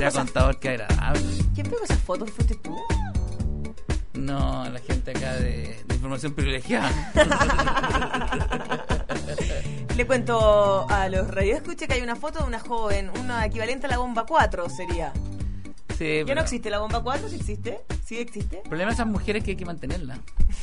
era contador, qué agradable. ¿Quién pegó esas fotos? ¿Fuiste tú? No, la gente acá de información privilegiada. Le cuento a los radioescuchas que hay una foto de una joven, una equivalente a la bomba 4 sería. Sí, ¿Ya pero no existe la bomba 4? ¿Sí existe? ¿Sí existe? el problema de esas mujeres que hay que mantenerla.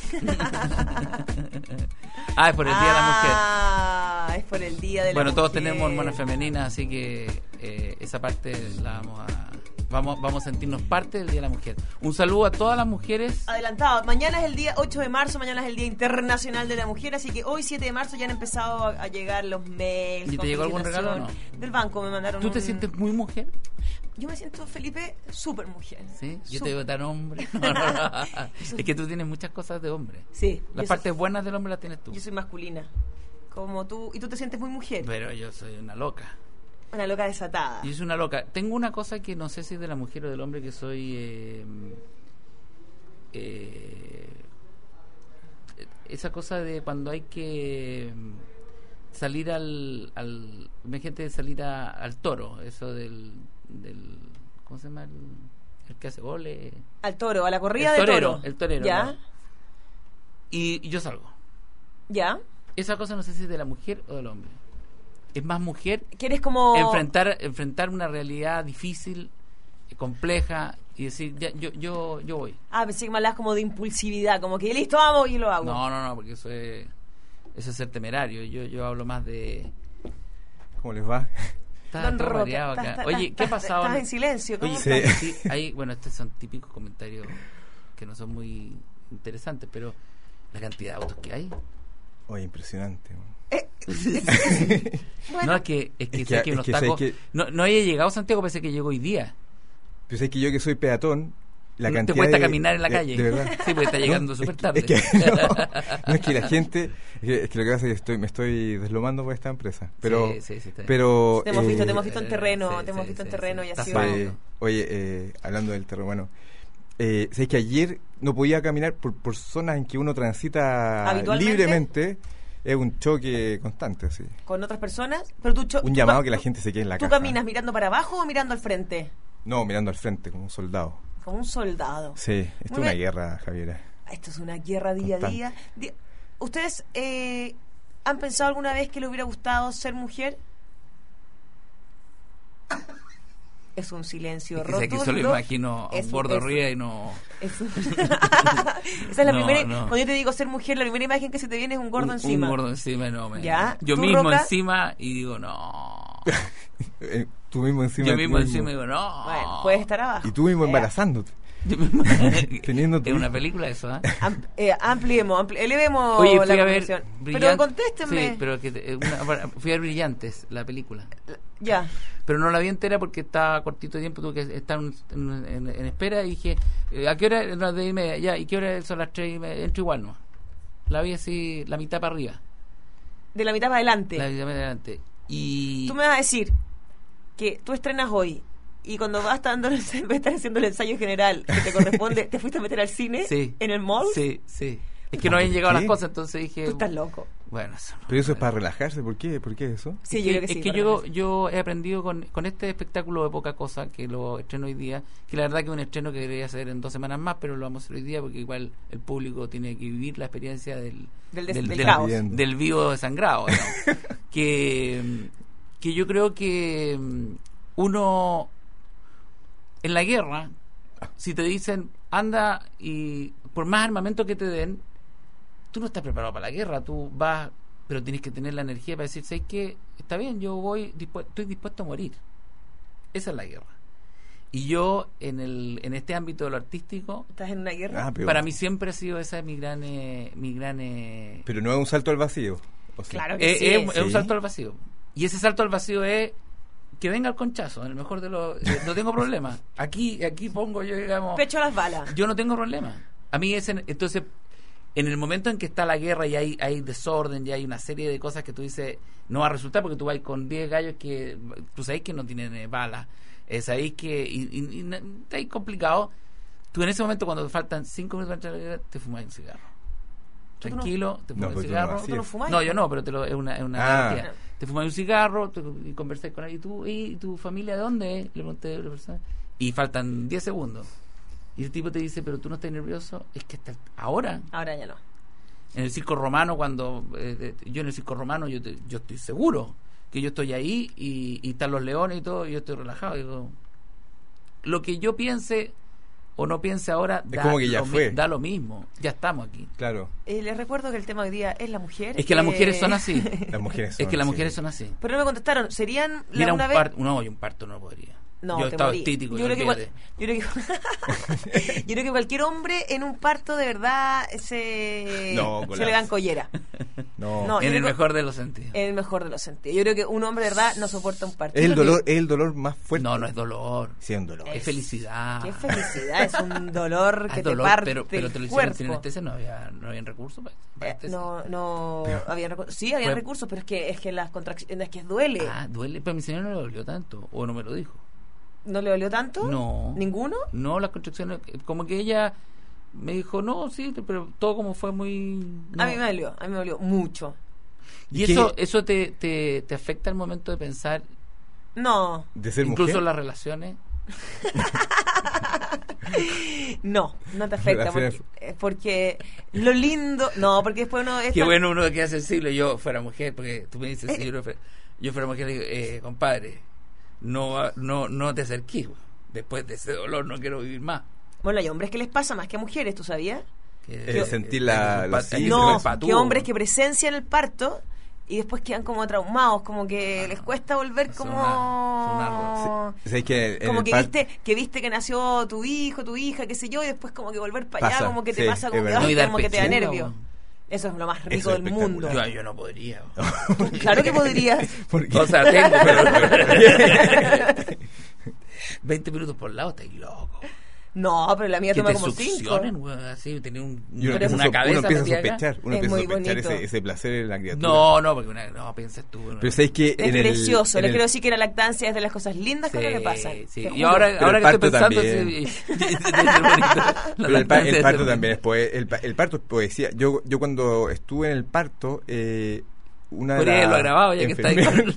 Es por el Día de la Mujer. Ah, es por el Día de la Mujer. Bueno, todos tenemos hormonas femeninas, así que esa parte la vamos a sentirnos parte del Día de la Mujer. Un saludo a todas las mujeres. Adelantado, mañana es el día 8 de marzo, mañana es el Día Internacional de la Mujer, así que hoy 7 de marzo ya han empezado a llegar los mails. ¿Y te llegó algún regalo o no? Del banco me mandaron. ¿Tú te sientes muy mujer? Yo me siento, Felipe, súper mujer. Sí, yo te digo tan hombre. Es que tú tienes muchas cosas de hombre. Sí. Las partes buenas del hombre las tienes tú. Yo soy masculina, como tú, y tú te sientes muy mujer. Pero yo soy una loca. Una loca desatada. Yo soy una loca. Tengo una cosa que no sé si es de la mujer o del hombre, que soy esa cosa de cuando hay que salir imagínate salir al toro, eso del ¿cómo se llama? El que hace goles. Al toro, a la corrida El de toro. El torero. ¿Ya? ¿No? Y yo salgo. ¿Ya? Esa cosa no sé si es de la mujer o del hombre. Es más mujer. ¿Quieres como enfrentar una realidad difícil, compleja, y decir, ya, yo voy. Pensé que me hablabas como de impulsividad, como que listo, vamos y lo hago. No, porque eso es ser temerario. Yo hablo más de... ¿Cómo les va? Está variado acá. Oye, ¿qué ha pasado? Estás en silencio. Oye, sí. Estos son típicos comentarios que no son muy interesantes, pero la cantidad de autos que hay. Oye, impresionante. Bueno. No, es que unos tacos... No haya llegado a Santiago, pensé que llegó hoy día. Pues es que yo que soy peatón, la cantidad te cuesta caminar en la calle. De verdad. Sí, porque está llegando súper tarde. Es que la gente... Es que lo que pasa es que me estoy deslomando por esta empresa. Pero, sí, está bien. Pero, te hemos visto en terreno, y ha sido... Oye, hablando del terreno, bueno... sé que ayer no podía caminar por zonas en que uno transita libremente. Es un choque constante, así. ¿Con otras personas? Pero un llamado que la gente se quede en la casa. ¿Tú caminas mirando para abajo o mirando al frente? No, mirando al frente, como un soldado. Como un soldado. Sí, esto es una guerra, Javiera. Esto es una guerra día a día. ¿Ustedes han pensado alguna vez que le hubiera gustado ser mujer? Es un silencio rotundo. Que solo imagino a un gordo arriba y no... Esa es la primera... Cuando yo te digo ser mujer, la primera imagen que se te viene es un gordo encima. Un gordo encima, no. ¿Ya? Yo mismo encima y digo, no. Tú mismo encima. Yo mismo encima y digo, no. Bueno, puedes estar abajo. Y tú mismo embarazándote. Teniendo es una película eso, elevemos. Oye, la fui a ver pero contéstenme. Sí, pero fui a ver Brillantes, la película. Ya. Pero no la vi entera porque estaba cortito de tiempo, tuve que estar en espera y dije, ¿a qué hora? Las 2:30, ya, ¿y qué hora son las 3:30? Entro igual, ¿no? La vi así, la mitad para arriba. De la mitad para adelante. La mitad para adelante. Y... Tú me vas a decir que tú estrenas hoy y cuando vas estar haciendo el ensayo general que te corresponde, ¿te fuiste a meter al cine? Sí. ¿En el mall? Sí. Es que no habían llegado las cosas, entonces dije... Tú estás loco. Bueno, eso no. Pero eso es para relajarse, ¿por qué eso? Sí, yo creo que sí. Es que yo he aprendido con este espectáculo de poca cosa, que lo estreno hoy día, que la verdad que es un estreno que debería ser en 2 semanas más, pero lo vamos a hacer hoy día porque igual el público tiene que vivir la experiencia del caos. Del vivo desangrado, ¿no? que yo creo que uno en la guerra, si te dicen anda y por más armamento que te den, tú no estás preparado para la guerra, tú vas, pero tienes que tener la energía para decir, ¿sabes qué? Está bien, yo estoy dispuesto a morir. Esa es la guerra. Y yo en este ámbito de lo artístico, ¿estás en una guerra? Para mí siempre ha sido esa mi gran pero no es un salto al vacío. O sea, claro que sí. Es un salto al vacío. Y ese salto al vacío es que venga el conchazo, en el mejor de los... no tengo problema. Aquí pongo yo, digamos... Pecho a las balas. Yo no tengo problema. A mí entonces, en el momento en que está la guerra y hay desorden, y hay una serie de cosas que tú dices, no va a resultar porque tú vas con 10 gallos que tú sabes que no tienen balas, sabéis que... Y está ahí complicado. Tú en ese momento, cuando te faltan 5 minutos para entrar a la guerra, te fumas un cigarro. Tranquilo, te fumas un cigarro. ¿Tú no fumas? No, yo no, pero es una garantía. te fumas un cigarro, y conversás con él, ¿y tu familia de dónde es? Le pregunté a la persona, y faltan 10 segundos. Y el tipo te dice, pero tú no estás nervioso, es que ahora ya no. En el circo romano, cuando yo en el circo romano, yo estoy seguro que yo estoy ahí y están los leones y todo, y yo estoy relajado. Digo, lo que yo piense o no piense ahora da lo mismo. Ya estamos aquí. Claro. Les recuerdo que el tema hoy día es la mujer. Es que las mujeres son así. Las mujeres son así. Pero no me contestaron, ¿serían Mira, una un vez? No, yo un parto no podría. No, yo estaba estítico. Yo creo que cualquier hombre en un parto de verdad se le dan collera. No, en el mejor de los sentidos. En el mejor de los sentidos. Yo creo que un hombre de verdad no soporta un parto. Es el dolor más fuerte. No es dolor. Sí, es un dolor. Es felicidad. Qué felicidad, es un dolor que te parte pero te lo hicieron sin anestesia, no habían recursos para había recursos. Sí, había recursos, pero es que las contracciones, es que duele. Duele, pero a mi señora no le dolió tanto, o no me lo dijo. ¿No le dolió tanto? No. ¿Ninguno? No, las contracciones, como que ella me dijo, no, sí, pero todo como fue muy... No. A mí me dolió mucho. ¿Y eso te afecta al momento de pensar? No. ¿De ser incluso mujer? Las relaciones. No te afecta porque lo lindo, porque después uno qué bueno uno que hace sensible. Yo fuera mujer, porque tú me dices, si yo fuera mujer, le digo, compadre, no te acerques, después de ese dolor no quiero vivir más. Bueno, hay hombres que les pasa más que a mujeres, ¿tú sabías? Sentir que hombres que presencian el parto y después quedan como traumados, como que les cuesta volver como... ¿Sabes que como que viste que nació tu hijo, tu hija, qué sé yo, y después como que volver para allá, como que te pasa como que te da nervio. Eso es lo más rico del mundo. Yo no podría. Claro que podrías. O sea, tengo, pero 20 minutos por lado, estáis loco. No, pero la mía toma como 5. Así, tenía una cabeza. Uno empieza a sospechar ese placer en la criatura. No, porque piensas tú. Pero sabes que es precioso. Le quiero decir que la lactancia es de las cosas lindas que le pasan. Sí. Y ahora que estoy pensando, pero el parto también el parto es poesía. Yo cuando estuve en el parto, una por ahí lo ha grabado ya que está ahí.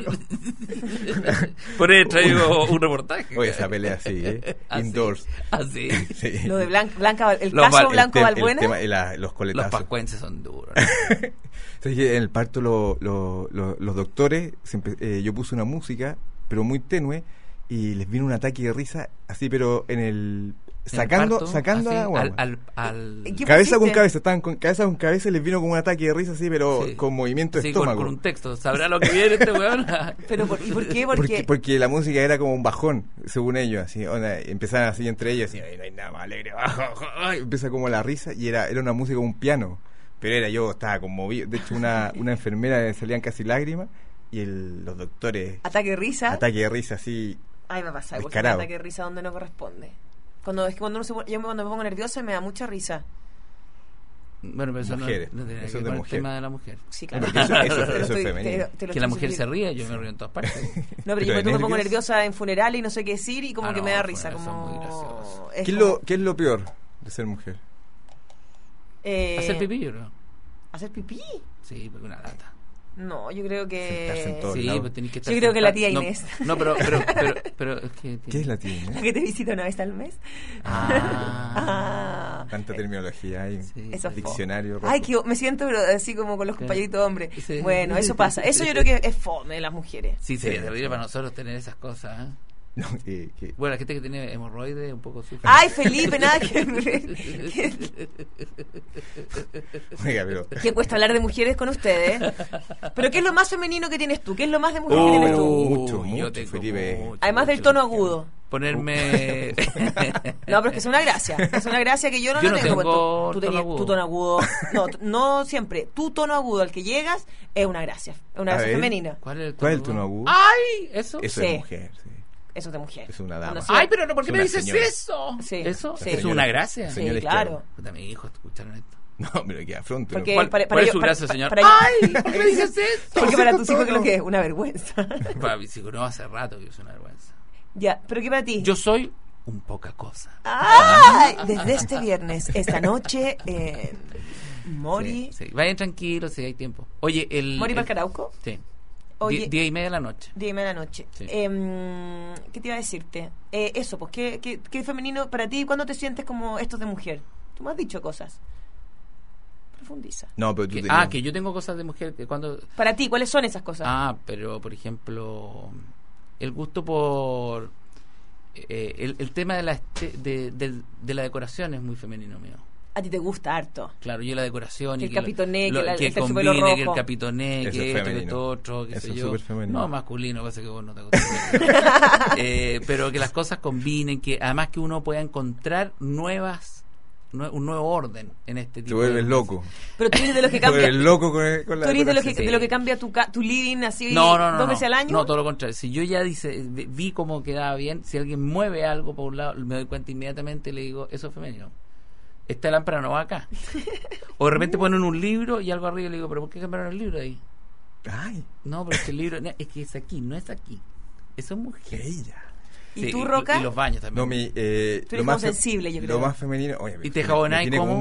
Por ahí traigo un reportaje. Oye, esa pelea así, indoors. Así. Sí. Lo de Blanca, el caso Blanco Balbuena. Los coletazos. Los pascuenses son duros. ¿Sabes que en el parto los doctores, yo puse una música, pero muy tenue, y les vino un ataque de risa, así, pero en el... Sacando al cabeza con cabeza, estaban con cabeza y les vino como un ataque de risa así, pero con movimiento de estómago. Con un texto, ¿sabrá lo que viene este weón? Pero ¿y por qué? Porque la música era como un bajón, según ellos, así, empezaban así entre ellos, así, no hay nada más alegre, empieza como la risa, y era una música como un piano, pero yo estaba conmovido, de hecho una enfermera le salían casi lágrimas, y los doctores... ¿Ataque de risa, así... Ay, me pasa, porque un ataque de risa donde no corresponde. Cuando yo cuando me pongo nerviosa me da mucha risa. Bueno, pero eso mujeres, no tiene eso que ver de con el mujer. tema de la mujer. Sí, claro. Eso es femenino. Que la mujer se ríe, yo me río en todas partes. No, pero yo me pongo nerviosa en funerales y no sé qué decir y como que me da risa. Como... Muy gracioso. ¿Qué es lo peor de ser mujer? Hacer pipí, yo creo. ¿Hacer pipí? Sí, porque una lata. No, yo creo que... Sí, pues tenés que estar yo creo que la tía Inés. No, pero es que... ¿Qué es la tía Inés? La que te visita una vez al mes. Tanta terminología hay. Sí. Diccionario. Ay, que me siento así como con los compañeritos hombres. Sí. Bueno, eso pasa. Eso yo creo que es fome de las mujeres. Sí, sería terrible para nosotros tener esas cosas, ¿eh? No, bueno, la gente que tiene hemorroides un poco sufre. Ay, Felipe, nada que ver. Oiga, pero... ¿Qué cuesta hablar de mujeres con ustedes? ¿Pero qué es lo más femenino que tienes tú? ¿Qué es lo más de mujer que tienes tú? Mucho, Felipe. Además del tono agudo. Ponerme... No, pero es que es una gracia. Es una gracia que yo no tengo. Tu tono agudo. No siempre. Tu tono agudo al que llegas es una gracia. Es una gracia femenina. ¿Cuál es el tono agudo? ¡Ay! Eso es mujer, sí. Eso es de mujer. Es una dama. Ay, pero no, ¿por qué me dices señora. eso? Sí. ¿Eso? Sí. Es una gracia. Sí, claro. Puta, mis hijos escucharon esto. No, pero que afronte. ¿Cuál es su gracia, señor? ¡Ay! ¿Por qué me dices esto? Porque para tus hijos, ¿qué es lo que es? Una vergüenza. Para mis hijos, no, hace rato que es una vergüenza. Ya, pero ¿qué para ti? Yo soy un poca cosa. ¡Ay! Desde este viernes, esta noche, Mori. Sí. Vayan tranquilos, si hay tiempo. Oye, ¿Mori para el Carauco? Sí. Oye, 10:30 de la noche. 10:30 de la noche. Sí. ¿Qué te iba a decirte? Eso, pues, ¿qué femenino para ti? ¿Cuándo te sientes como estos de mujer? Tú me has dicho cosas. Profundiza. No, pero que yo tengo cosas de mujer. Que cuando... Para ti, ¿cuáles son esas cosas? Pero, por ejemplo, el gusto por... el tema de la decoración es muy femenino mío. A ti te gusta harto. Claro, yo la decoración que el capitoné, que el combine, que el capitoné, que esto, que esto otro, que sé yo. No, masculino, pasa que vos no te gusta. Pero que las cosas combinen, que además que uno pueda encontrar un nuevo orden en este tipo. Te vuelves loco. Pero tú eres de los que cambia. Te vuelves loco con la. Tú eres de lo que cambia tu living así no, 2 veces al año. No, todo lo contrario. Si yo ya vi cómo quedaba bien, si alguien mueve algo por un lado, me doy cuenta inmediatamente y le digo, eso es femenino. Esta lámpara no va acá. O de repente ponen un libro y algo arriba y le digo, ¿pero por qué cambiaron el libro ahí? Ay. No, pero es que el libro es que es aquí, no es aquí. Eso es mujer. Ella. ¿Y tú, Roca? Y los baños también. Tú eres más sensible, yo creo. Lo más femenino. Oye, ¿y te jabonáis como?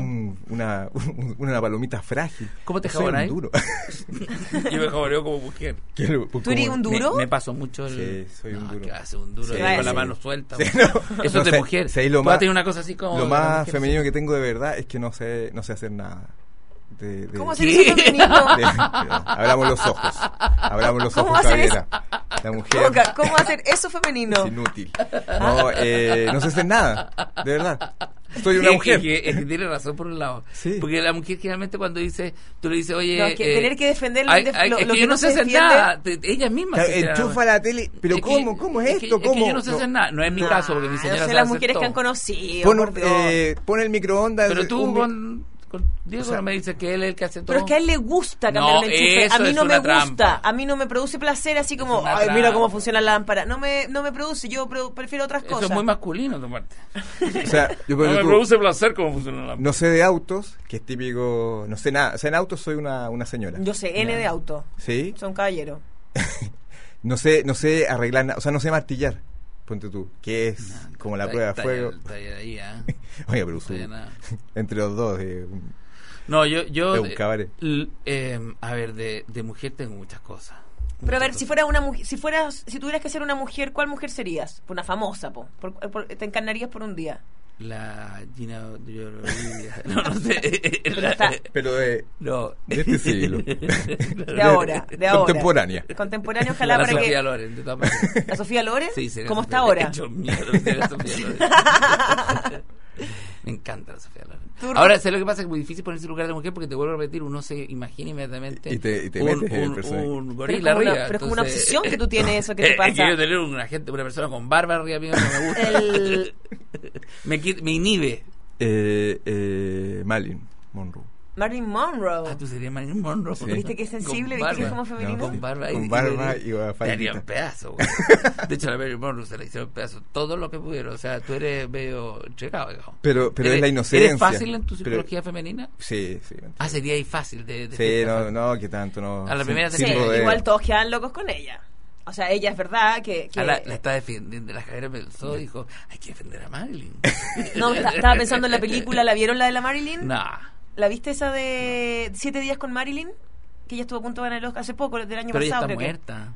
Una palomita frágil. ¿Cómo te jabonáis? Duro. Yo me jaboneo como mujer. ¿Tú eres un duro? Me paso mucho Sí, soy un duro. ¿Qué hace un duro? Sí, con la mano suelta. Sí, eso es de mujer. Tú vas a tener una cosa así como... Lo más femenino que tengo de verdad es que no sé hacer nada. ¿Cómo hacer eso femenino? Abramos los ojos, Javiera. La mujer. ¿Cómo hacer eso femenino? Es inútil. No sé hacer nada, de verdad. Soy una mujer. Es que tiene razón por un lado. Sí. Porque la mujer generalmente cuando tú le dices, oye... No, es que tener que defender es que yo no sé hacer nada. Ella misma enchufa la tele. Pero ¿cómo es esto? Es que yo no sé hacer nada. No es mi caso, porque mi señora sabe las mujeres que han conocido. Pon el microondas. Pero tú Diego me dice que él es el que hace todo. Pero es que a él le gusta cambiar el enchufe. A mí no me gusta. A mí no me produce placer así como, ay, mira cómo funciona la lámpara. No me produce. Yo prefiero otras cosas. Eso es muy masculino, tu parte. O sea, no me produce placer cómo funciona la lámpara. No sé de autos, que es típico. No sé nada. O sea, en autos soy una señora. Yo sé, N de auto. ¿Sí? Son caballeros. No sé arreglar nada. O sea, no sé martillar. Ponte tú, que es como la prueba de fuego. Oye, pero entre los dos. No, yo un cabaret. A ver, de mujer tengo muchas cosas. Pero a ver, si fuera una mujer, si tuvieras que ser una mujer, ¿cuál mujer serías? Una famosa, te encarnarías por un día. La Gina no sé. Pero de este siglo. De ahora. Contemporánea, ojalá la para Sofía que... Loren, de todas maneras. ¿La Sofía Loren? Sí, ¿Cómo está ahora? Me encanta la Sofía Loren. Ahora, sé lo que pasa, es muy difícil ponerse en lugar de mujer porque te vuelvo a repetir, uno se imagina inmediatamente y te metes en el personaje. Un gorila arriba. Pero es como una obsesión que tú tienes eso que te pasa. Es que yo tener una persona con barba arriba mío no me gusta. Me inhibe. Marilyn Monroe. Marilyn Monroe. Tú serías Marilyn Monroe. Sí. ¿Viste que es sensible? ¿Viste que es como femenino? Con barba y te haría un pedazo. De hecho, a la Marilyn Monroe se le hicieron pedazo todo lo que pudieron. O sea, tú eres medio checado. Pero es la inocencia. ¿Eres fácil en tu psicología femenina? Sí. Sería ahí fácil de sí, no, que tanto no. A la primera igual todos quedan locos con ella. O sea, ella es verdad que... La está defendiendo. La Javiera pensó, dijo, hay que defender a Marilyn. No, estaba pensando en la película. ¿La vieron la de la Marilyn? No. ¿La viste esa de 7 días con Marilyn? Que ella estuvo a punto de ganar el Oscar hace poco, del año pero pasado. Pero ella está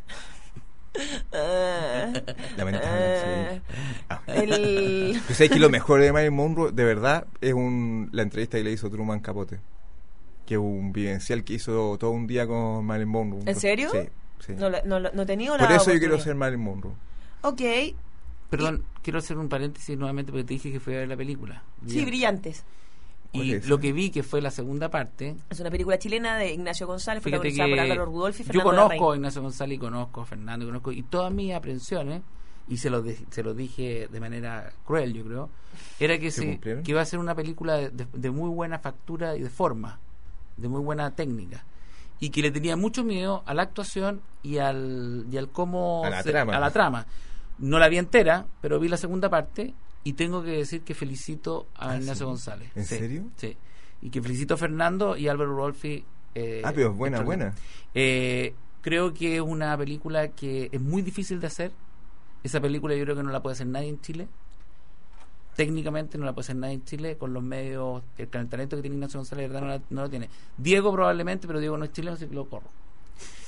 muerta. Lamentable, sí. Yo sé que lo mejor de Marilyn Monroe, de verdad, es la entrevista que le hizo Truman Capote. Que es un vivencial que hizo todo un día con Marilyn Monroe. ¿En serio? Sí. No he tenido la Por eso yo quiero ser Marilyn Monroe. Ok. Perdón, quiero hacer un paréntesis nuevamente porque te dije que fui a ver la película. Sí, Brillantes. Y lo que vi, que fue la segunda parte... Es una película chilena de Ignacio González, protagonizada por Álvaro Rudolphy y Fernando Yo conozco a Ignacio González y conozco a Fernando y todas mis aprensiones, y se lo dije de manera cruel, yo creo, era que iba a ser una película de muy buena factura y de forma, de muy buena técnica, y que le tenía mucho miedo a la actuación y al cómo... a la trama. No la vi entera, pero vi la segunda parte. Y tengo que decir que felicito a Ignacio González. ¿En serio? Sí. Y que felicito a Fernando y a Álvaro Rudolphy. Pero es buena. Creo que es una película que es muy difícil de hacer. Esa película yo creo que no la puede hacer nadie en Chile. Técnicamente no la puede hacer nadie en Chile con los medios, el talento que tiene Ignacio González, de verdad no lo tiene. Diego probablemente, pero Diego no es chileno, así que lo corro.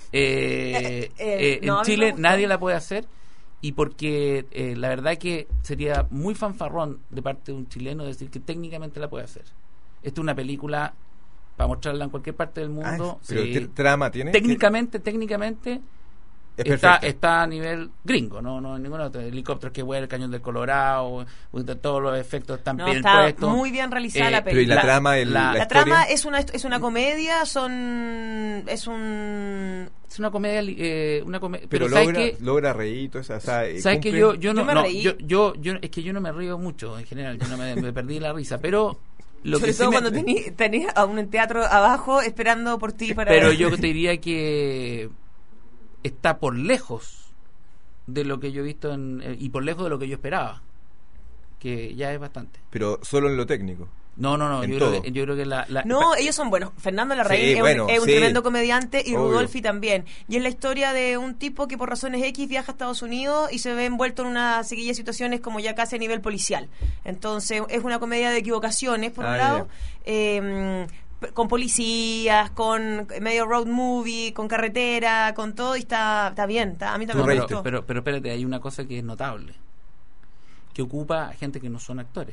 En no, a mí me Chile gustó. nadie la puede hacer, y porque la verdad que sería muy fanfarrón de parte de un chileno decir que técnicamente la puede hacer. Esta es una película para mostrarla en cualquier parte del mundo. Pero sí. trama tiene. Técnicamente Es está, perfecta. está a nivel gringo, no hay ningún otro. Helicópteros que vuelan, el cañón del Colorado, todos los efectos están No, bien está puestos. muy bien realizada la Pero ¿y película. la trama? la- La historia? trama es una comedia, es un Es una comedia, Pero ¿sabes logra, qué? logra reír y todo eso. O sea, ¿Sabes que cumple. yo no, Yo me no, reí. es que yo no me río mucho en general, yo no me perdí la risa, pero lo sobre que todo sí cuando tenías a un teatro abajo esperando por ti para... pero yo te diría que está por lejos de lo que yo he visto y por lejos de lo que yo esperaba, que ya es bastante. Pero solo en lo técnico. No, En yo todo. creo que No, ellos son buenos. Fernando Larraín Sí, es, bueno, es un sí. tremendo comediante y Obvio. Rudolfi también. Y es la historia de un tipo que por razones X viaja a Estados Unidos y se ve envuelto en una seguilla de situaciones como ya casi a nivel policial. Entonces es una comedia de equivocaciones, por un lado, con policías, con medio road movie, con carretera, con todo, y está bien. A mí Tú también me reíste. gustó. pero espérate, hay una cosa que es notable, que ocupa a gente que no son actores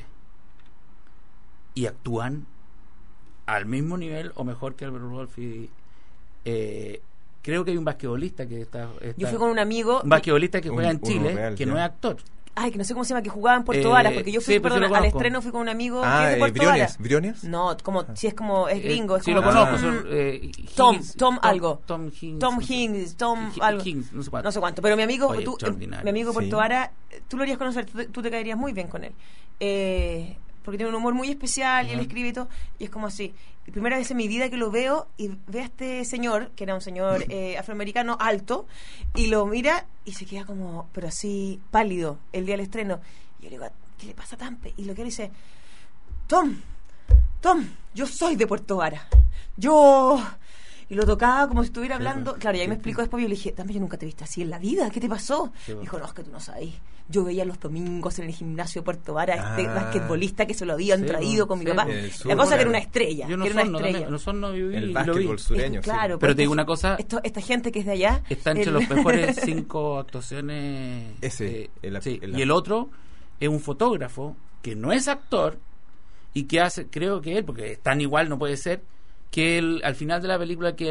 y actúan al mismo nivel o mejor que Albert Rudolphy. Creo que hay un basquetbolista que está Yo fui con un amigo... un basquetbolista que juega en uno Chile, real, que ya. no es actor. Ay, que no sé cómo se llama, que jugaba en Puerto Varas, porque yo fui, sí, pues sí perdón, lo al conozco. estreno fui con un amigo que es de Puerto Briones. Varas. ¿Briones? No, como si es como es gringo, es sí, como lo conozco. Tom Tom algo. Tom Higgins. Tom no sé. Higgins, Tom Hi- algo. Higgins, no sé cuánto. No sé cuánto, pero mi amigo, Oye, mi extraordinario. amigo Sí. Puerto Vara, tú lo harías conocer, tú te caerías muy bien con él. Porque tiene un humor muy especial y él Ajá. escribe y todo, y es como así. La primera vez en mi vida que lo veo y ve a este señor, que era un señor afroamericano alto, y lo mira y se queda como, pero así pálido, el día del estreno. Y yo le digo, ¿qué le pasa a Tampe? Y lo que él dice, Tom, yo soy de Puerto Vara. Y lo tocaba como si estuviera hablando. Claro, y ahí me explicó después. Yo le dije, Tampe, yo nunca te he visto así en la vida. ¿Qué te pasó? Sí, bueno. Dijo, no, es que tú no sabes. Yo veía los domingos en el gimnasio de Puerto Vara a este Ah. basquetbolista que se lo habían Sí, traído bueno, con mi sí, papá. en el sur, La cosa que era claro. una estrella. Yo no que era una son, estrella. no son, no viví y El lo vi. básquetbol sureño. Claro, sí. Pero te pues digo una cosa, esta gente que es de allá. está entre los mejores 5 actuaciones. Ese, sí. el- Y el otro es un fotógrafo que no es actor y que hace, creo que él, porque tan igual no puede ser, que él, al final de la película, que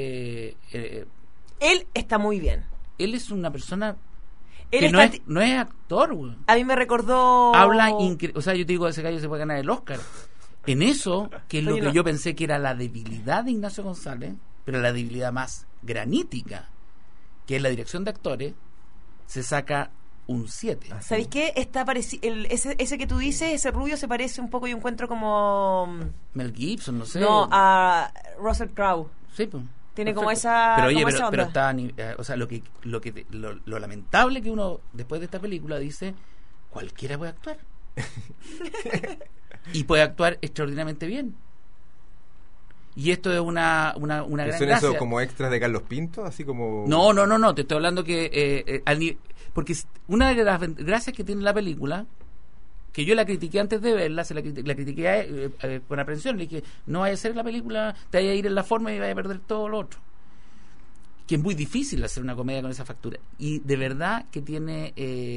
Él está muy bien. él es una persona Él que está... no es actor, güey. A mí me recordó... Habla o sea, yo te digo, ese gallo se puede ganar el Oscar. En eso, que es lo Oye, que no. yo pensé que era la debilidad de Ignacio González, pero la debilidad más granítica, que es la dirección de actores, se saca un 7. Ah, sí. ¿Sabéis qué? Está ese que tú dices, ese rubio se parece un poco, yo encuentro como... Mel Gibson, no sé. No, a Russell Crowe. Sí, pues. Tiene como Perfecto. esa- Pero oye, como esa pero onda. está o sea, lo lamentable que uno después de esta película dice, cualquiera puede actuar. Y puede actuar extraordinariamente bien. Y esto es una gran ¿Son gracia. esos como extras de Carlos Pinto? Así como... No, te estoy hablando que porque una de las gracias que tiene la película, que yo la critiqué antes de verla, la critiqué con aprensión, le dije, no vaya a hacer la película, te vaya a ir en la forma y vaya a perder todo lo otro. Que es muy difícil hacer una comedia con esa factura. Y de verdad que tiene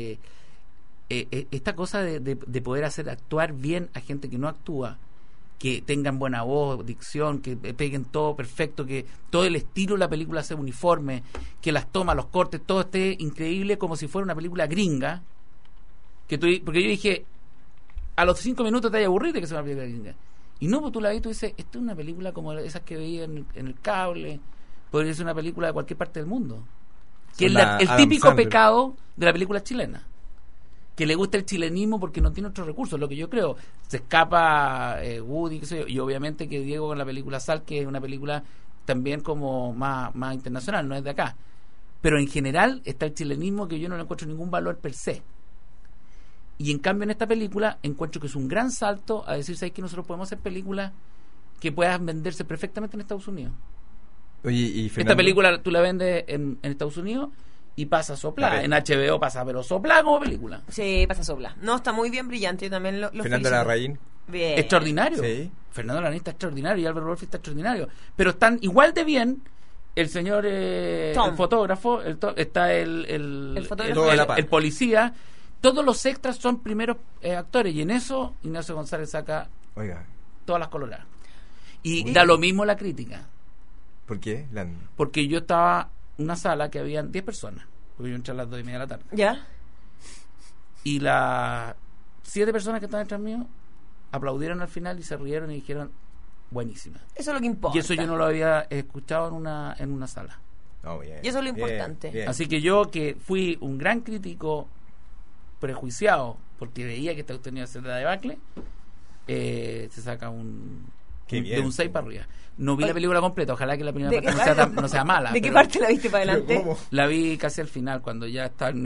esta cosa de poder hacer actuar bien a gente que no actúa, que tengan buena voz, dicción, que peguen todo perfecto, que todo el estilo de la película sea uniforme, que las tomas, los cortes, todo esté increíble como si fuera una película gringa. Porque yo dije, a los 5 minutos te hay aburrido de que sea una película gringa. Y no, pues tú la ves y tú dices, esto es una película como esas que veía en el cable, podría ser una película de cualquier parte del mundo. Que es La el Adam típico Sandler. pecado de la película chilena. Que le gusta el chilenismo porque no tiene otros recursos, lo que yo creo. Se escapa Woody, qué sé yo, y obviamente que Diego con la película Sal, que es una película también como más internacional, no es de acá. Pero en general está el chilenismo que yo no le encuentro ningún valor per se. Y en cambio en esta película encuentro que es un gran salto a decir, ¿sabes que nosotros podemos hacer películas que puedan venderse perfectamente en Estados Unidos? Oye, y Esta Fernando, película tú la vendes en Estados Unidos y pasa soplada. En HBO pasa, pero soplada como película. Sí, pasa sopla. No, está muy bien, brillante. Yo también lo Fernando felicito. Larraín. Bien. Extraordinario. Sí. Fernando Larraín está extraordinario y Albert Rolfi está extraordinario. Pero están igual de bien el señor Tom. el fotógrafo, está El fotógrafo. Todo a la par. el policía. Todos los extras son primeros actores, y en eso Ignacio González saca Oiga, todas las coloradas. Y da lo mismo la crítica, ¿por qué? porque yo estaba en una sala que habían 10 personas, porque yo entré a las 2:30 de la tarde, ¿Ya? y las 7 personas que estaban detrás mío aplaudieron al final y se rieron y dijeron buenísima. Eso es lo que importa. Y eso yo no lo había escuchado en una sala. No, bien, Y eso es lo bien, importante. bien. Así que yo, que fui un gran crítico prejuiciado porque veía que esta cuestión iba a ser de debacle, se saca Qué bien. de un 6 para arriba. No vi Oye, la película completa, ojalá que la primera ¿de parte qué- no sea mala. ¿De qué pero parte la viste para Pero adelante? ¿cómo? la vi casi al final, cuando ya están...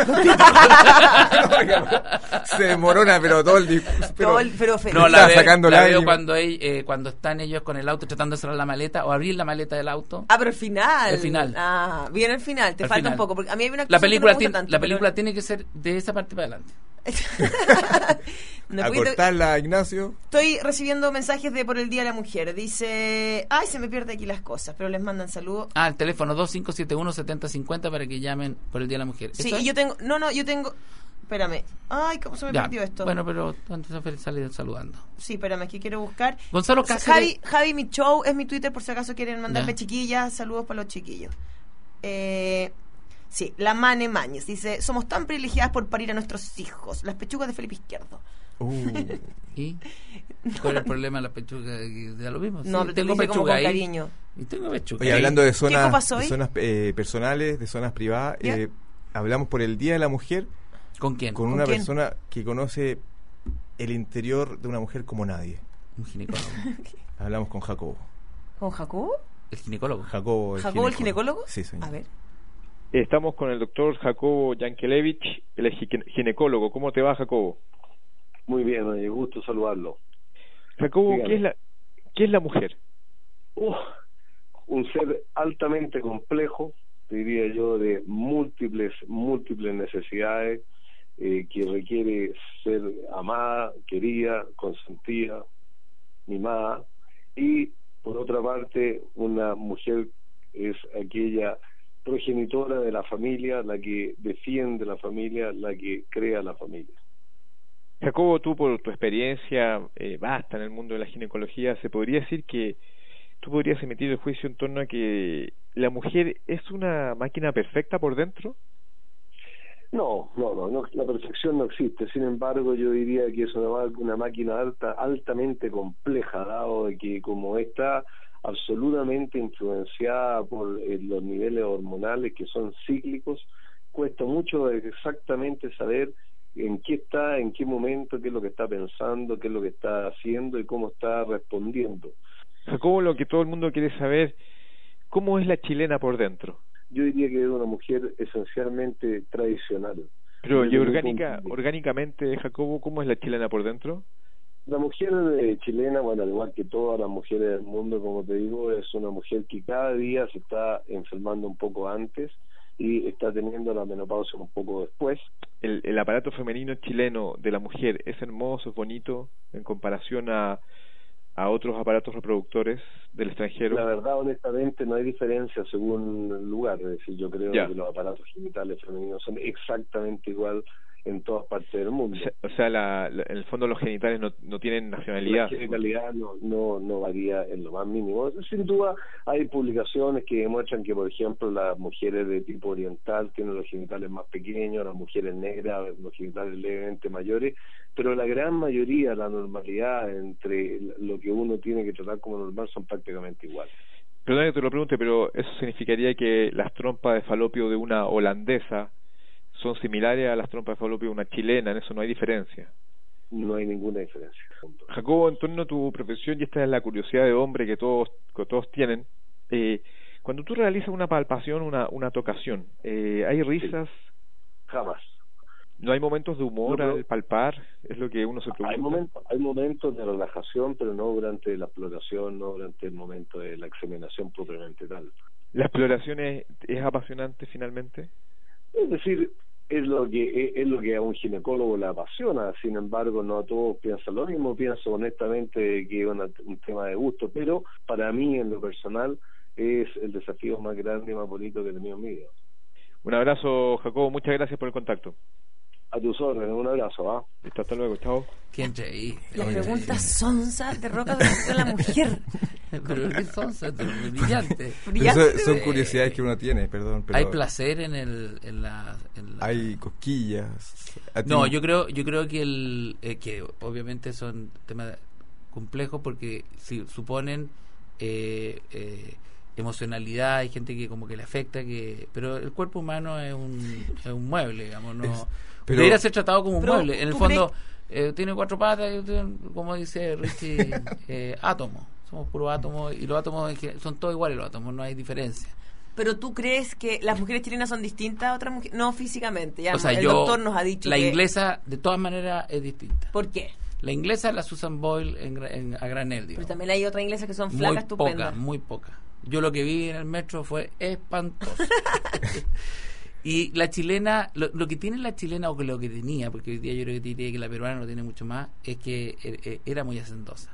Oiga, se demorona, pero todo el discurso. Pero feliz. no, Estaba sacando la lágrimas. veo cuando están ellos con el auto tratando de cerrar la maleta o abrir la maleta del auto. Ah, pero el final. El final. Ah, bien el final. Te Al falta final. un poco. Porque a mí hay una La actuación que película, no me gusta tanto, la pero- película tiene que ser de esa parte para adelante. No A puedo- cortarla, Ignacio. Estoy recibiendo mensajes de por el Día de la Mujer. Dice, ay, se me pierde aquí las cosas, pero les mandan saludos. Ah, el teléfono 2571-7050 para que llamen por el Día de la Mujer. Sí, ¿Eso y es? yo tengo, no, yo tengo, espérame. Ay, ¿cómo se me Ya, perdió esto? Bueno, pero antes sale saludando. Sí, espérame, aquí quiero buscar. Gonzalo Cáceres. Javi mi show es mi Twitter por si acaso quieren mandarme Ya. chiquillas, saludos para los chiquillos. Sí, la Mane Mañez dice, somos tan privilegiadas por parir a nuestros hijos, las pechugas de Felipe Izquierdo. ¿Y cuál es el problema de la pechuga? ¿De lo mismo? No, Sí, te tengo lo dice como pechuga con ahí. cariño. Y tengo pechuga Oye, ahí. hablando de zonas, pasó hoy? de zonas personales, de zonas privadas, ¿Ya? hablamos por el Día de la Mujer ¿Con quién? con ¿Con una quién? persona que conoce el interior de una mujer como nadie. Un ginecólogo. Hablamos con Jacobo. ¿Con Jacobo? El ginecólogo. Jacobo ¿Jacobo el ginecólogo? Sí, señor. A ver. Estamos con el doctor Jacobo Yankelevich, el ginecólogo. ¿Cómo te va, Jacobo? Muy bien, gusto saludarlo. Jacobo, Dígame. ¿qué es la mujer? Un ser altamente complejo, diría yo, de múltiples necesidades, que requiere ser amada, querida, consentida, mimada, y por otra parte, una mujer es aquella progenitora de la familia, la que defiende la familia, la que crea la familia. Jacobo, tú por tu experiencia vasta en el mundo de la ginecología, ¿se podría decir que tú podrías emitir el juicio en torno a que la mujer es una máquina perfecta por dentro? No, la perfección no existe. Sin embargo, yo diría que es una máquina altamente compleja, dado de que como está absolutamente influenciada por los niveles hormonales que son cíclicos, cuesta mucho exactamente saber en qué está, en qué momento, qué es lo que está pensando, qué es lo que está haciendo y cómo está respondiendo. Jacobo, lo que todo el mundo quiere saber, ¿cómo es la chilena por dentro? Yo diría que es una mujer esencialmente tradicional. Pero, ¿y Desde mi punto de vista. orgánicamente, Jacobo, cómo es la chilena por dentro? La mujer chilena, bueno, al igual que todas las mujeres del mundo, como te digo, es una mujer que cada día se está enfermando un poco antes y está teniendo la menopausia un poco después. El aparato femenino chileno de la mujer es hermoso, es bonito en comparación a otros aparatos reproductores del extranjero. La verdad, honestamente, no hay diferencia según el lugar. Es decir, yo creo que los aparatos genitales femeninos son exactamente igual en todas partes del mundo. O sea, en el fondo los genitales no tienen nacionalidad. La genitalidad no varía en lo más mínimo. Sin duda hay publicaciones que demuestran que, por ejemplo, las mujeres de tipo oriental tienen los genitales más pequeños, las mujeres negras los genitales levemente mayores, pero la gran mayoría, la normalidad entre lo que uno tiene que tratar como normal son prácticamente iguales. Perdón que te lo pregunte, pero ¿eso significaría que las trompas de falopio de una holandesa son similares a las trompas de falopio de una chilena? En eso no hay diferencia. No hay ninguna diferencia. Jacobo, en torno a tu profesión, y esta es la curiosidad de hombre que todos tienen, cuando tú realizas una palpación, una tocación, ¿hay risas? Jamás. ¿No hay momentos de humor No, al palpar? Es lo que uno se pregunta. Hay momentos de relajación, pero no durante la exploración, no durante el momento de la examinación propiamente tal. ¿La exploración es apasionante finalmente? Es decir, es lo que a un ginecólogo le apasiona. Sin embargo, no a todos piensan lo mismo. Pienso honestamente que es un tema de gusto, pero para mí, en lo personal, es el desafío más grande y más bonito que he tenido en mi vida. Un abrazo, Jacobo, muchas gracias por el contacto. A tus órdenes, un abrazo, ¿ah? Listo, hasta luego, chao. ¿Quién ahí? La pregunta sonsa de Roca de la mujer. Pero ¿qué sonsa? Brillante. Son curiosidades que uno tiene, perdón. Pero ¿Hay placer en la... Hay cosquillas. No, yo creo que que obviamente son temas complejos porque si suponen emocionalidad, hay gente que como que le afecta, pero el cuerpo humano es un mueble, digamos, no debería ser tratado como un mueble. En el fondo tiene 4 patas, como dice Richie, átomos. Somos puros átomos y los átomos son todos iguales, los átomos, no hay diferencia. Pero tú crees que las mujeres chilenas son distintas a otras mujeres, no físicamente, ya O sea, el doctor nos ha dicho la que... inglesa de todas maneras es distinta. ¿Por qué? La inglesa es la Susan Boyle a granel, digamos. Pero también hay otras inglesas que son flacas, estupendas. Muy poca. Yo lo que vi en el metro fue espantoso. Y la chilena, lo que tiene la chilena, o lo que tenía, porque hoy día yo creo que diría que la peruana no tiene mucho más, es que era muy hacendosa.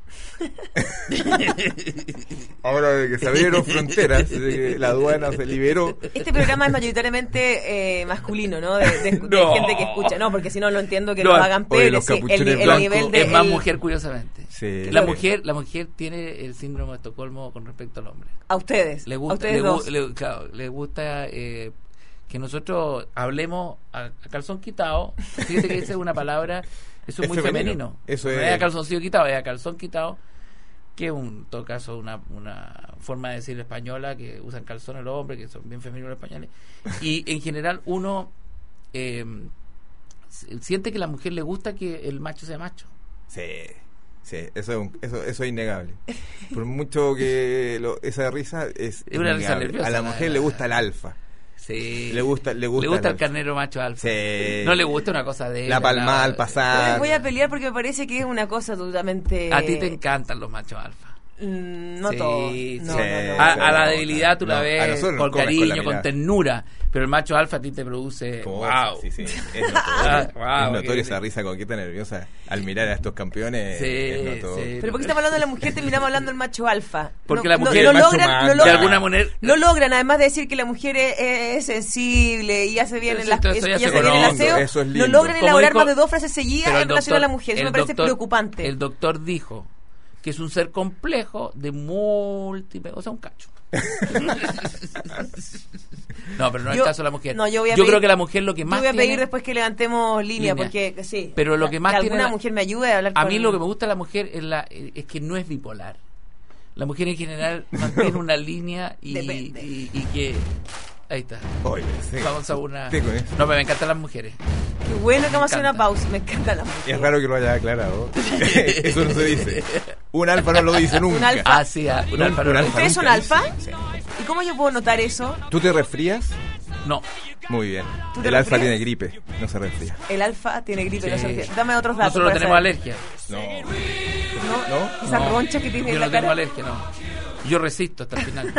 Ahora de que se abrieron fronteras, de que la aduana se liberó. Este programa es mayoritariamente masculino, ¿no? De No. gente que escucha, ¿no? Porque si no, lo entiendo que No, nos hagan oye, pebre. los Sí, capuchones el blancos. nivel de... Es más el- mujer, curiosamente. Sí. La mujer tiene el síndrome de Estocolmo con respecto al hombre. A ustedes. Le a gusta, ustedes dos. claro, le gusta que nosotros hablemos a calzón quitado. Fíjate que esa es una palabra, eso es Es muy femenino. femenino. Eso no es- es a calzoncillo quitado, es a calzón quitado, que es en todo caso una forma de decir española, que usan calzones los hombres, que son bien femeninos los españoles. Y en general uno siente que a la mujer le gusta que el macho sea macho. Sí, eso es innegable. Por mucho que esa risa es una risa innegable. nerviosa, A la la mujer verdad. le gusta el alfa. Sí. Le gusta el alfa. carnero macho alfa. Sí. No le gusta una cosa de La palmada al Yo pasar. les voy a pelear porque me parece que es una cosa totalmente... A ti te encantan los machos alfa. No Sí, todos. sí. No, Sí. no, no. A la debilidad tú la No, a ves nosotros nos con comes con la cariño, con mirada. ternura, pero el macho alfa a ti te produce Como wow. sí. Es Ah, notorio, wow, es notorio qué- esa risa coqueta nerviosa al mirar a estos campeones. Sí, es notorio. sí. Pero porque estamos hablando de la mujer, terminamos hablando del macho alfa. Porque No- la mujer no es macho logran, man. no De de logran, alguna manera no logran, además de decir que la mujer es sensible y hace bien, Pero en sí, las, eso ya y se hace bien el conoce, aseo, eso es no lindo. logran Como elaborar dijo- más de 2 frases seguidas pero en relación a la mujer. Eso me parece preocupante. El doctor dijo que es un ser complejo de múltiples, o sea, un cacho. No, pero no es Yo- el caso de la mujer. no, yo voy a creo pedir- que la mujer lo que Yo más voy a pedir tiene- después que levantemos línea, Línea. porque sí. Pero lo que más tiene alguna la- mujer me ayude a hablar A con... mí lo que me gusta de la mujer es que no es bipolar. La mujer en general mantiene una línea Depende. y que... Ahí está. Oye, sí. Vamos a una... Sí, con eso. No, pero me encantan las mujeres. Qué bueno que vamos a hacer una encanta. pausa. Me encantan las mujeres. Es raro que lo haya aclarado. Eso no se dice. Un alfa no lo dice nunca. Un alfa. Ah, sí, un Nunca, alfa. un alfa. ¿Ustedes son nunca alfa? dice. ¿Y cómo yo puedo notar eso? ¿Tú te resfrías? No. Muy bien. ¿Tú te El alfa resfrías? tiene gripe, no se resfría. El alfa tiene gripe, Sí. no sé qué. Dame otros datos. Nosotros para tenemos saber. alergia. No. ¿No? Esas No, ronchas que tiene yo en la no tengo cara. alergia, no. Yo resisto hasta el final.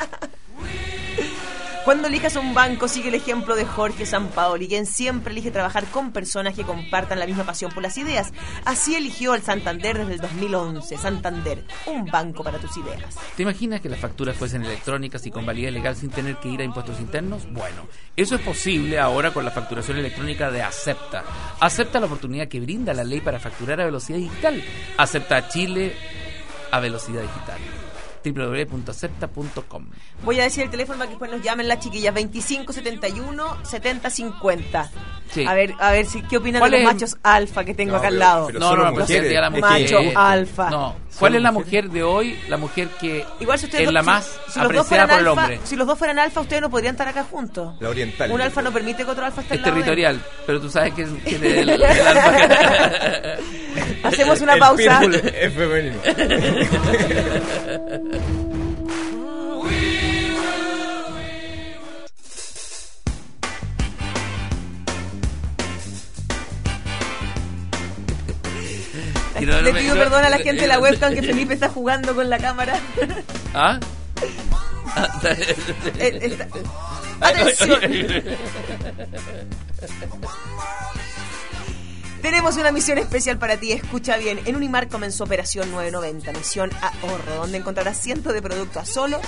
Cuando elijas un banco, sigue el ejemplo de Jorge Sampaoli, quien siempre elige trabajar con personas que compartan la misma pasión por las ideas. Así eligió el Santander desde el 2011. Santander, un banco para tus ideas. ¿Te imaginas que las facturas fuesen electrónicas y con validez legal sin tener que ir a impuestos internos? Bueno, eso es posible ahora con la facturación electrónica de Acepta. Acepta la oportunidad que brinda la ley para facturar a velocidad digital. Acepta a Chile a velocidad digital. www.acepta.com. Voy a decir el teléfono para que después nos llamen las chiquillas. 2571-7050. Sí. A ver si, ¿qué opinan de ¿Cuál los es? machos alfa que tengo No, acá al pero- lado? pero No, solo no, pero mujeres. el día de la mujer. Macho alfa. No. ¿Cuál es la mujeres. mujer de hoy? La mujer que Igual si ustedes es la dos- más si los dos apreciada fueran por el alfa, hombre. si los dos fueran alfa, ustedes no podrían estar acá juntos. La oriental. Un alfa no permite que otro alfa esté Es al lado de él. territorial, pero tú sabes que es el alfa. Hacemos una El pausa. pitbull es femenino. Y no- Le no- pido no- perdón a la gente de la webcam que Felipe está jugando con la cámara. ¿Ah? Atención. Tenemos una misión especial para ti, escucha bien. En Unimar comenzó Operación 990, misión ahorro, donde encontrarás cientos de productos a solo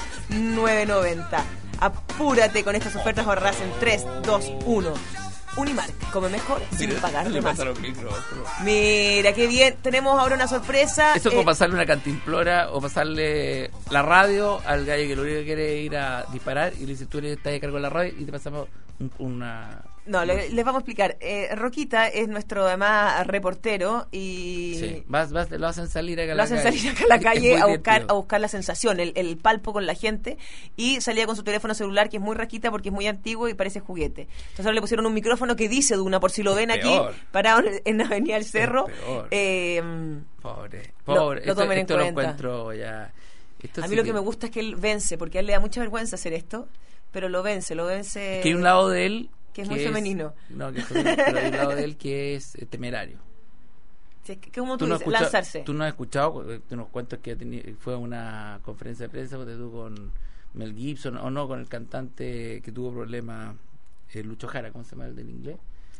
990. Apúrate con estas ofertas, ahorrarás en 3, 2, 1. Unimar, come mejor sin pagar de más. Mira, qué bien. Tenemos ahora una sorpresa. Eso es como pasarle una cantimplora o pasarle la radio al gallo que lo único que quiere ir a disparar y le dice, tú estás de cargo de la radio y te pasamos una... No, les vamos a explicar. Roquita es nuestro, además, reportero y... Sí, lo hacen salir acá a lo la hacen calle. salir acá a la calle Es muy divertido. a buscar la sensación, el palpo con la gente, y salía con su teléfono celular, que es muy Raquita porque es muy antiguo y parece juguete. Entonces ahora le pusieron un micrófono que dice Duna, por si lo ven aquí, Peor. parado en Avenida del Cerro. Peor. Pobre. Lo Esto tomen en lo cuenta. encuentro ya... Esto A mí sí lo que me gusta es que él vence, porque a él le da mucha vergüenza hacer esto, pero lo vence. Que hay un lado de él... que es muy femenino. No, que es femenino, pero hay un lado de él que es temerario. Sí, ¿cómo tú no dices? escuchas- Lanzarse. Tú no has escuchado, tú nos cuentas que fue a una conferencia de prensa donde tú con Mel Gibson, o no, con el cantante que tuvo problemas, Lucho Jara, ¿cómo se llama el del inglés?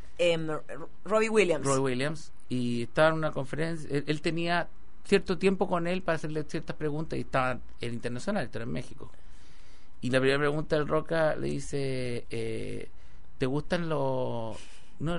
Robbie Williams. Roy Williams, y estaba en una conferencia, él tenía cierto tiempo con él para hacerle ciertas preguntas y estaba en internacional, estaba en México. Y la primera pregunta del Roca le dice, ¿te gustan los... no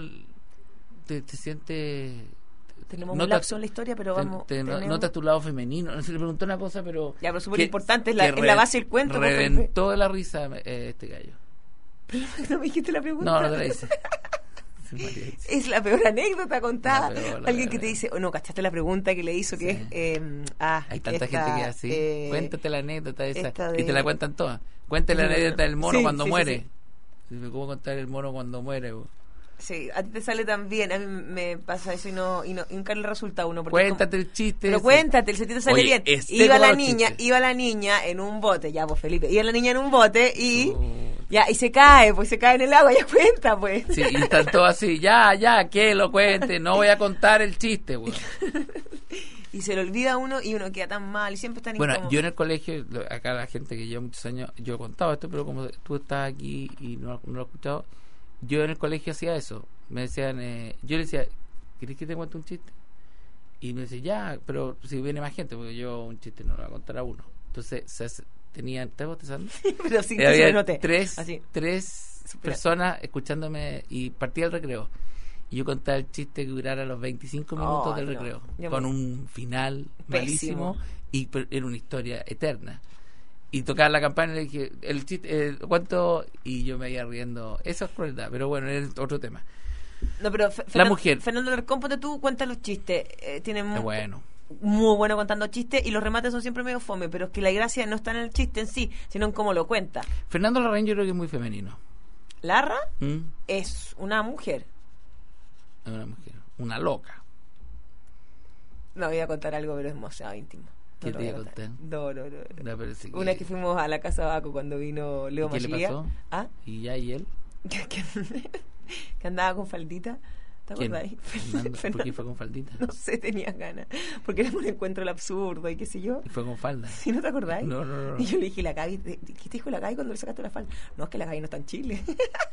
te sientes... Tenemos un lapso en la historia, pero vamos... tenemos- ¿Notas tu lado femenino? No sé, le preguntó una cosa, pero... Ya, pero súper que- importante, es que la base del cuento. pues, Felipe. Reventó de la risa este gallo. ¿No me dijiste la pregunta? No te la hice. Sí, María dice. Es la peor anécdota contada. La peor, Alguien que te dice, no, ¿cachaste la pregunta que le hizo? Que Sí. es, Hay tanta esta, gente que es así. Cuéntate la anécdota esa. esta Y te de- la cuentan todas. Cuéntale la anécdota del mono Sí, cuando sí, sí, muere. Dice, ¿cómo contar el mono cuando muere? Bo? Sí, a ti te sale tan bien, a mí me pasa eso y nunca le resulta a uno. Porque es como- Cuéntate el chiste. Pero ese. cuéntate, el sentido sale Oye, bien. es seco Iba para los chistes. iba la niña en un bote, ya pues Felipe, iba la niña en un bote y Oh. ya, y se cae en el agua, ya cuenta pues. Sí, y están todos así, ya, que lo cuente, no voy a contar el chiste, güey. Y se le olvida a uno y uno queda tan mal y siempre tan Bueno, incómodo. yo en el colegio, acá la gente que lleva muchos años, yo he contado esto, pero como tú estás aquí y no lo has escuchado, yo en el colegio hacía eso. Me decían, yo le decía, ¿querés que te cuente un chiste? Y me decía, ya, pero si viene más gente, porque yo un chiste no lo voy a contar a uno. Entonces, tenían, ¿estás bostezando? Pero sin que se Había me note. tres Así. personas escuchándome y partía el recreo. Y yo contaba el chiste que durara los 25 minutos Ay, del no. recreo. Yo Con me- un final Pésimo. malísimo. Y era una historia eterna. Y tocaba la campana y le dije, el chiste, ¿cuánto? Y yo me iba riendo. Eso es crueldad, pero bueno, es otro tema. No, pero La mujer. Fernando Alarcón, ponte tú, cuenta los chistes. Tiene Es bueno. muy bueno contando chistes y los remates son siempre medio fome, pero es que la gracia no está en el chiste en sí, sino en cómo lo cuenta. Fernando Larraín yo creo que es muy femenino. Larra ¿Mm? es una mujer. Es una mujer, una loca. No voy a contar algo, pero es demasiado íntimo. ¿Qué No te lo iba a voy contar? No. No, pero sí Una vez que fuimos a la casa Baco cuando vino Leo ¿Y qué le Machilía. pasó? ¿Ah? ¿Y ya y él? Que andaba con faldita. ¿Te ¿Quién? acuerdas? Fernando, ¿por qué fue con faldita? No sé, tenía ganas. Porque era un encuentro el absurdo y qué sé yo. Y fue con falda. ¿Sí, no te acordáis? No. Y yo le dije, la Gaby, ¿qué te dijo la Gaby cuando le sacaste la falda? No, es que la Gaby no está en Chile.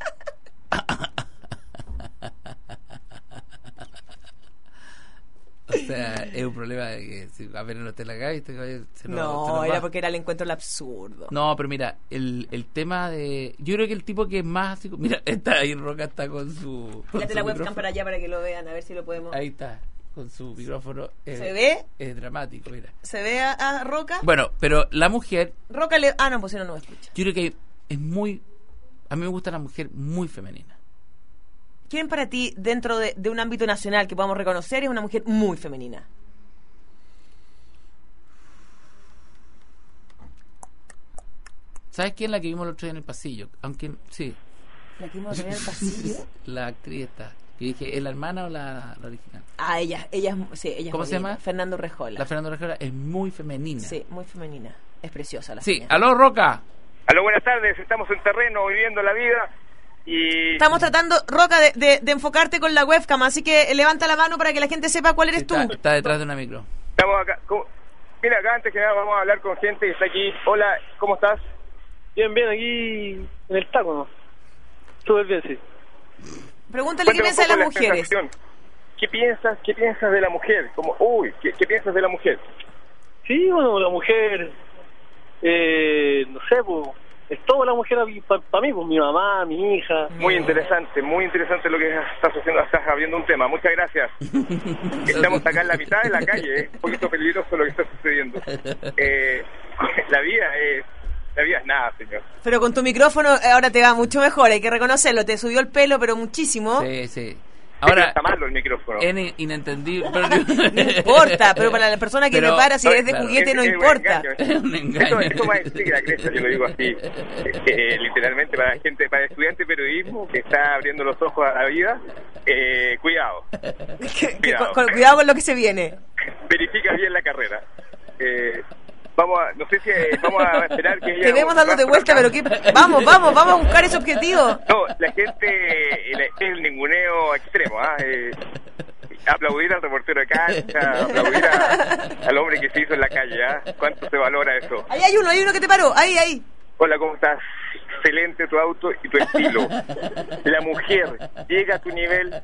O sea, es un problema de que si apenas no te la caes, No, era porque era el encuentro el absurdo. No, pero mira, el tema de... Yo creo que el tipo que es más así... Mira, está ahí, Roca está con su... con Fíjate su la webcam micrófono. para allá para que lo vean, a ver si lo podemos... Ahí está, con su micrófono. ¿Se ve? Es dramático, mira. ¿Se ve a Roca? Bueno, pero la mujer, Roca le... Ah, no, pues no me escucha. yo creo que es muy... A mí me gusta la mujer muy femenina. ¿Quién para ti, dentro de un ámbito nacional que podamos reconocer, es una mujer muy femenina? ¿Sabes quién es la que vimos el otro día en el pasillo? Aunque, sí, ¿La que vimos en el pasillo? la actriz está. Y dije, ¿es la hermana o la original? Ah, ella es... Sí, ella es ¿Cómo se bonita. llama? Fernando Rejola. La Fernanda Rejera es muy femenina. Sí, muy femenina. Es preciosa la Sí, señora. aló, Roca. Aló, buenas tardes. Estamos en terreno viviendo la vida y... Estamos tratando, Roca, de enfocarte con la webcam, así que levanta la mano para que la gente sepa cuál eres tú. Está detrás de una micro. Estamos acá. Mira, acá antes que nada vamos a hablar con gente que está aquí. Hola, ¿cómo estás? Bien, aquí en el taco, ¿no? Súper bien, sí. Pregúntale qué Cuéntame piensa de un las poco mujeres. sensación. ¿qué piensas de la mujer? Como, ¿qué piensas de la mujer? Sí, bueno, la mujer, no sé, pues, es toda la mujer para mí, pues, mi mamá, mi hija. Muy interesante lo que estás haciendo, estás abriendo un tema. Muchas gracias. Estamos acá en la mitad de la calle, un poquito peligroso lo que está sucediendo. La vida es nada, señor. Pero con tu micrófono ahora te va mucho mejor, hay que reconocerlo. Te subió el pelo, pero muchísimo. Sí. Ahora Ahora, está malo el micrófono. es inentendible. No importa, pero para la persona que Pero, repara si es de claro, juguete no Es importa. un engaño. Eso más sí que la cresta, yo lo digo así, literalmente para estudiante de periodismo que está abriendo los ojos a la vida, cuidado. Cuidado con lo que se viene. Verifica bien la carrera. No sé si vamos a esperar que ella... Te vemos dándote vuelta, pero ¿qué? Vamos a buscar ese objetivo. No, la gente es el ninguneo extremo, aplaudir al reportero de cancha, aplaudir al hombre que se hizo en la calle, ¿cuánto se valora eso? Ahí hay uno que te paró, ahí. Hola, ¿cómo estás? Excelente tu auto y tu estilo. La mujer llega a tu nivel.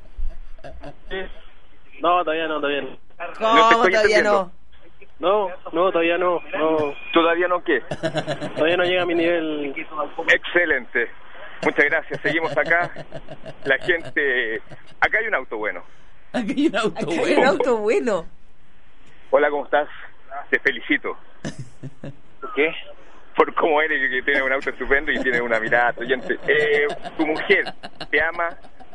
No, todavía no. No te ¿Cómo estoy todavía entendiendo. No, todavía no. ¿Todavía no qué? Todavía no llega a mi nivel. Excelente. Muchas gracias. Seguimos acá. La gente... Acá hay un auto bueno. Aquí hay un auto Acá hay bueno. un auto bueno. Hola, ¿cómo estás? Te felicito. ¿Por qué? Por cómo eres, que tiene un auto estupendo y tiene una mirada atrayente. ¿Tu mujer te ama?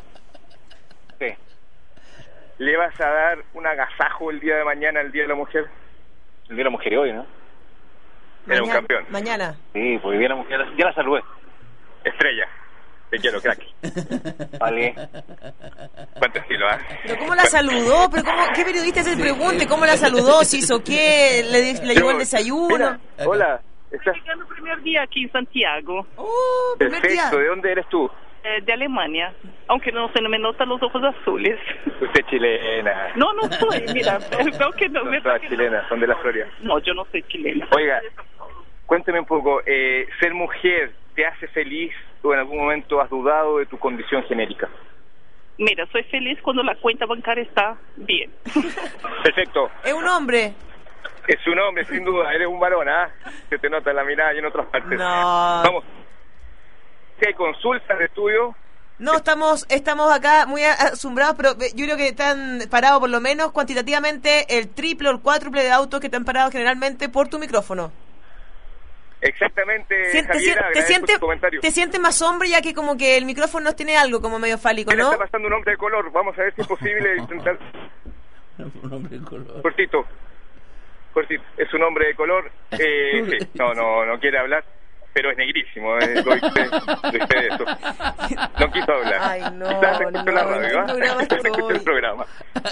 Sí. ¿Le vas a dar un agasajo el día de mañana, el Día de la Mujer? El día de la mujer hoy, ¿no? Era un campeón. Mañana. Sí, porque el día de la mujer ya la saludé. Estrella. Te quiero, crack. Vale. ¿Cuánto estilo, ¿Pero cómo la saludó? ¿Pero qué periodista se pregunte? ¿Cómo la saludó? ¿Si hizo qué? ¿Le llevó el desayuno? Mira, hola. ¿Estás? Llegando el primer día aquí en Santiago, Primer día. Perfecto. ¿De dónde eres tú? de Alemania, aunque no se me notan los ojos azules. Usted es chilena. No soy, mira, veo que no. No todas chilenas, son de la Florida. No, yo no soy chilena. Oiga, cuénteme un poco, ¿ser mujer te hace feliz o en algún momento has dudado de tu condición genérica? Mira, soy feliz cuando la cuenta bancaria está bien. Perfecto. Es un hombre. Es un hombre, sin duda. Eres un varón, Se te nota en la mirada y en otras partes. No. Vamos. Si hay consultas de estudio... No, estamos acá muy asombrados, pero yo creo que están parados por lo menos cuantitativamente el triple o el cuádruple de autos que están parados generalmente por tu micrófono. Exactamente, Javiera, agradezco tu comentario. ¿Te sientes más hombre ya que como que el micrófono nos tiene algo como medio fálico, Mira, no? está pasando un hombre de color. Vamos a ver si es posible intentar... Un hombre de color. Cortito. Es un hombre de color. Sí. No quiere hablar, pero es negrísimo. Doy fe de eso. No quiso hablar. Ay, no, Quizás escuchó la radio, escuchó el programa.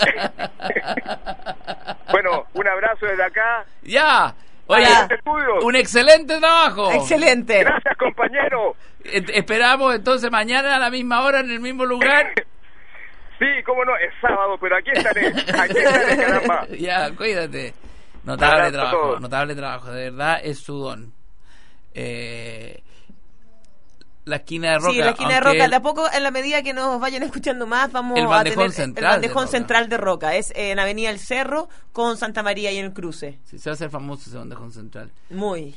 Bueno, un abrazo desde acá. ¡Ya! Oye, Adelante, estudio. un excelente trabajo. Excelente. Gracias, compañero. Esperamos entonces mañana a la misma hora en el mismo lugar. Sí, cómo no, es sábado, pero aquí estaré, caramba. Ya, cuídate. Abrazo a Notable trabajo, de verdad es su don. La esquina de Roca. Sí, la esquina de Roca. De a poco, en la medida que nos vayan escuchando más, vamos El a bandejón tener central el bandejón de Roca. central de Roca. Es en Avenida El Cerro con Santa María y en el cruce. Sí, se va a hacer famoso ese bandejón central. Muy.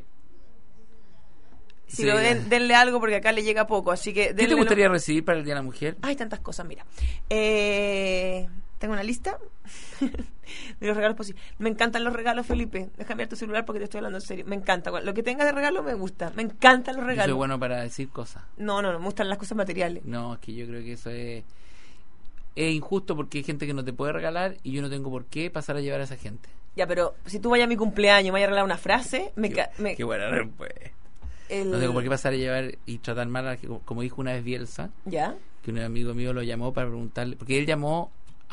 Si sí. lo ven, denle algo porque acá le llega poco, así que... ¿Qué te denle gustaría recibir para el Día de la Mujer? Hay tantas cosas, mira. Tengo una lista de los regalos posibles. Me encantan los regalos, Felipe. Déjame ver tu celular porque te estoy hablando en serio. Me encanta. Lo que tengas de regalo me gusta. Me encantan los Yo regalos. soy bueno para decir cosas. No, me gustan las cosas materiales. No, es que yo creo que eso es injusto porque hay gente que no te puede regalar y yo no tengo por qué pasar a llevar a esa gente. Ya, pero si tú vayas a mi cumpleaños y me vayas a regalar una frase, Qué buena respuesta. No tengo por qué pasar a llevar y tratar mal a, como dijo una vez Bielsa, ¿Ya? que un amigo mío lo llamó para preguntarle, porque él llamó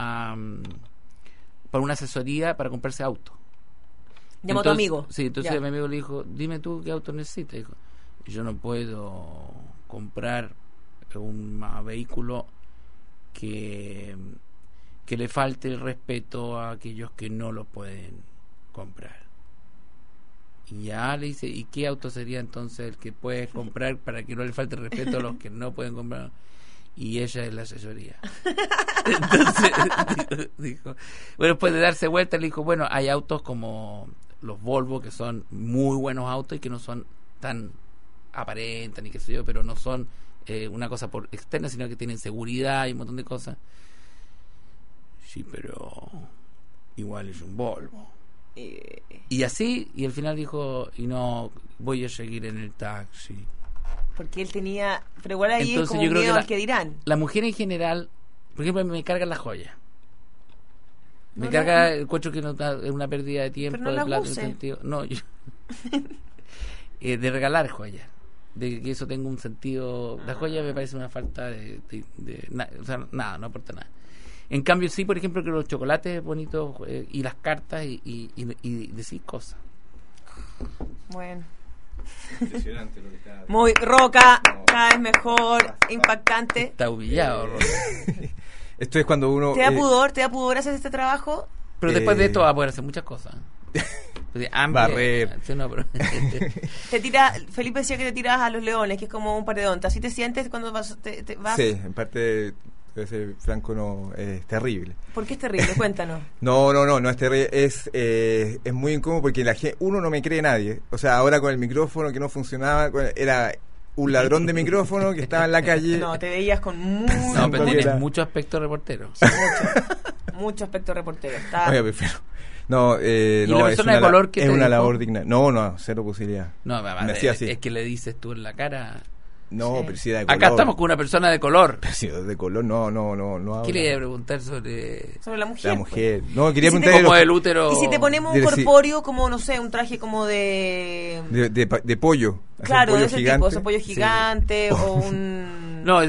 para una asesoría para comprarse auto. Llamó a tu amigo. Sí, entonces Ya. mi amigo le dijo, dime tú qué auto necesitas. Dijo, yo no puedo comprar un vehículo que le falte el respeto a aquellos que no lo pueden comprar. Y ya le dice, ¿y qué auto sería entonces el que puedes comprar para que no le falte el respeto a los que no pueden comprar? y ella es la asesoría. Entonces dijo, bueno, después de darse vuelta le dijo, bueno, hay autos como los Volvo que son muy buenos autos y que no son tan aparentes ni qué sé yo, pero no son una cosa por externa, sino que tienen seguridad y un montón de cosas. Sí, pero igual es un Volvo. Y así, y al final dijo, y no, voy a seguir en el taxi. Porque él tenía, pero igual ahí Entonces, es como yo creo miedo que al que dirán. La mujer en general, por ejemplo, me cargan las joyas. Me No carga el coche que no es una pérdida de tiempo, Pero no de las plata, use. de sentido. No, yo, de regalar joyas. De que eso tenga un sentido. La joya me parece una falta o sea, nada, no aporta nada. En cambio, sí, por ejemplo, que los chocolates bonitos y las cartas y decir cosas. Bueno. Impresionante lo que está. Muy roca, cada vez mejor, impactante. Está humillado, Ron. Esto es cuando uno... ¿Te da pudor hacer este trabajo? Pero después de esto va a poder hacer muchas cosas. Pues, hambre, barrer. sí, no, pero Felipe decía que te tiras a los leones, que es como un paredón. ¿Así te sientes cuando vas? Te vas? Sí, en parte, debe ser franco, no, es terrible. ¿Por qué es terrible? Cuéntanos. No es terrible, es muy incómodo porque uno no me cree nadie. O sea, ahora con el micrófono que no funcionaba, era un ladrón de micrófono que estaba en la calle. No, te veías con mucho, no, pero tienes era- mucho aspecto reportero. mucho aspecto reportero. Está... Oiga, prefiero. No, ¿Y no, la es persona una, de color que es te una dijo? labor digna. No, cero posibilidad. No, Me hacía así. es que le dices tú en la cara. No, Sí. pero si era de color. Acá estamos con una persona de color. Pero si es de color, no habla. ¿Qué le iba a preguntar sobre Sobre la mujer. La pues. mujer. No, quería ¿Y si te- preguntarle como los- el útero? Y si te ponemos un Dile, sí. corpóreo como, no sé, un traje como de... de pollo. Hacer Claro, pollo de ese gigante. tipo, ese pollo gigante o un... No,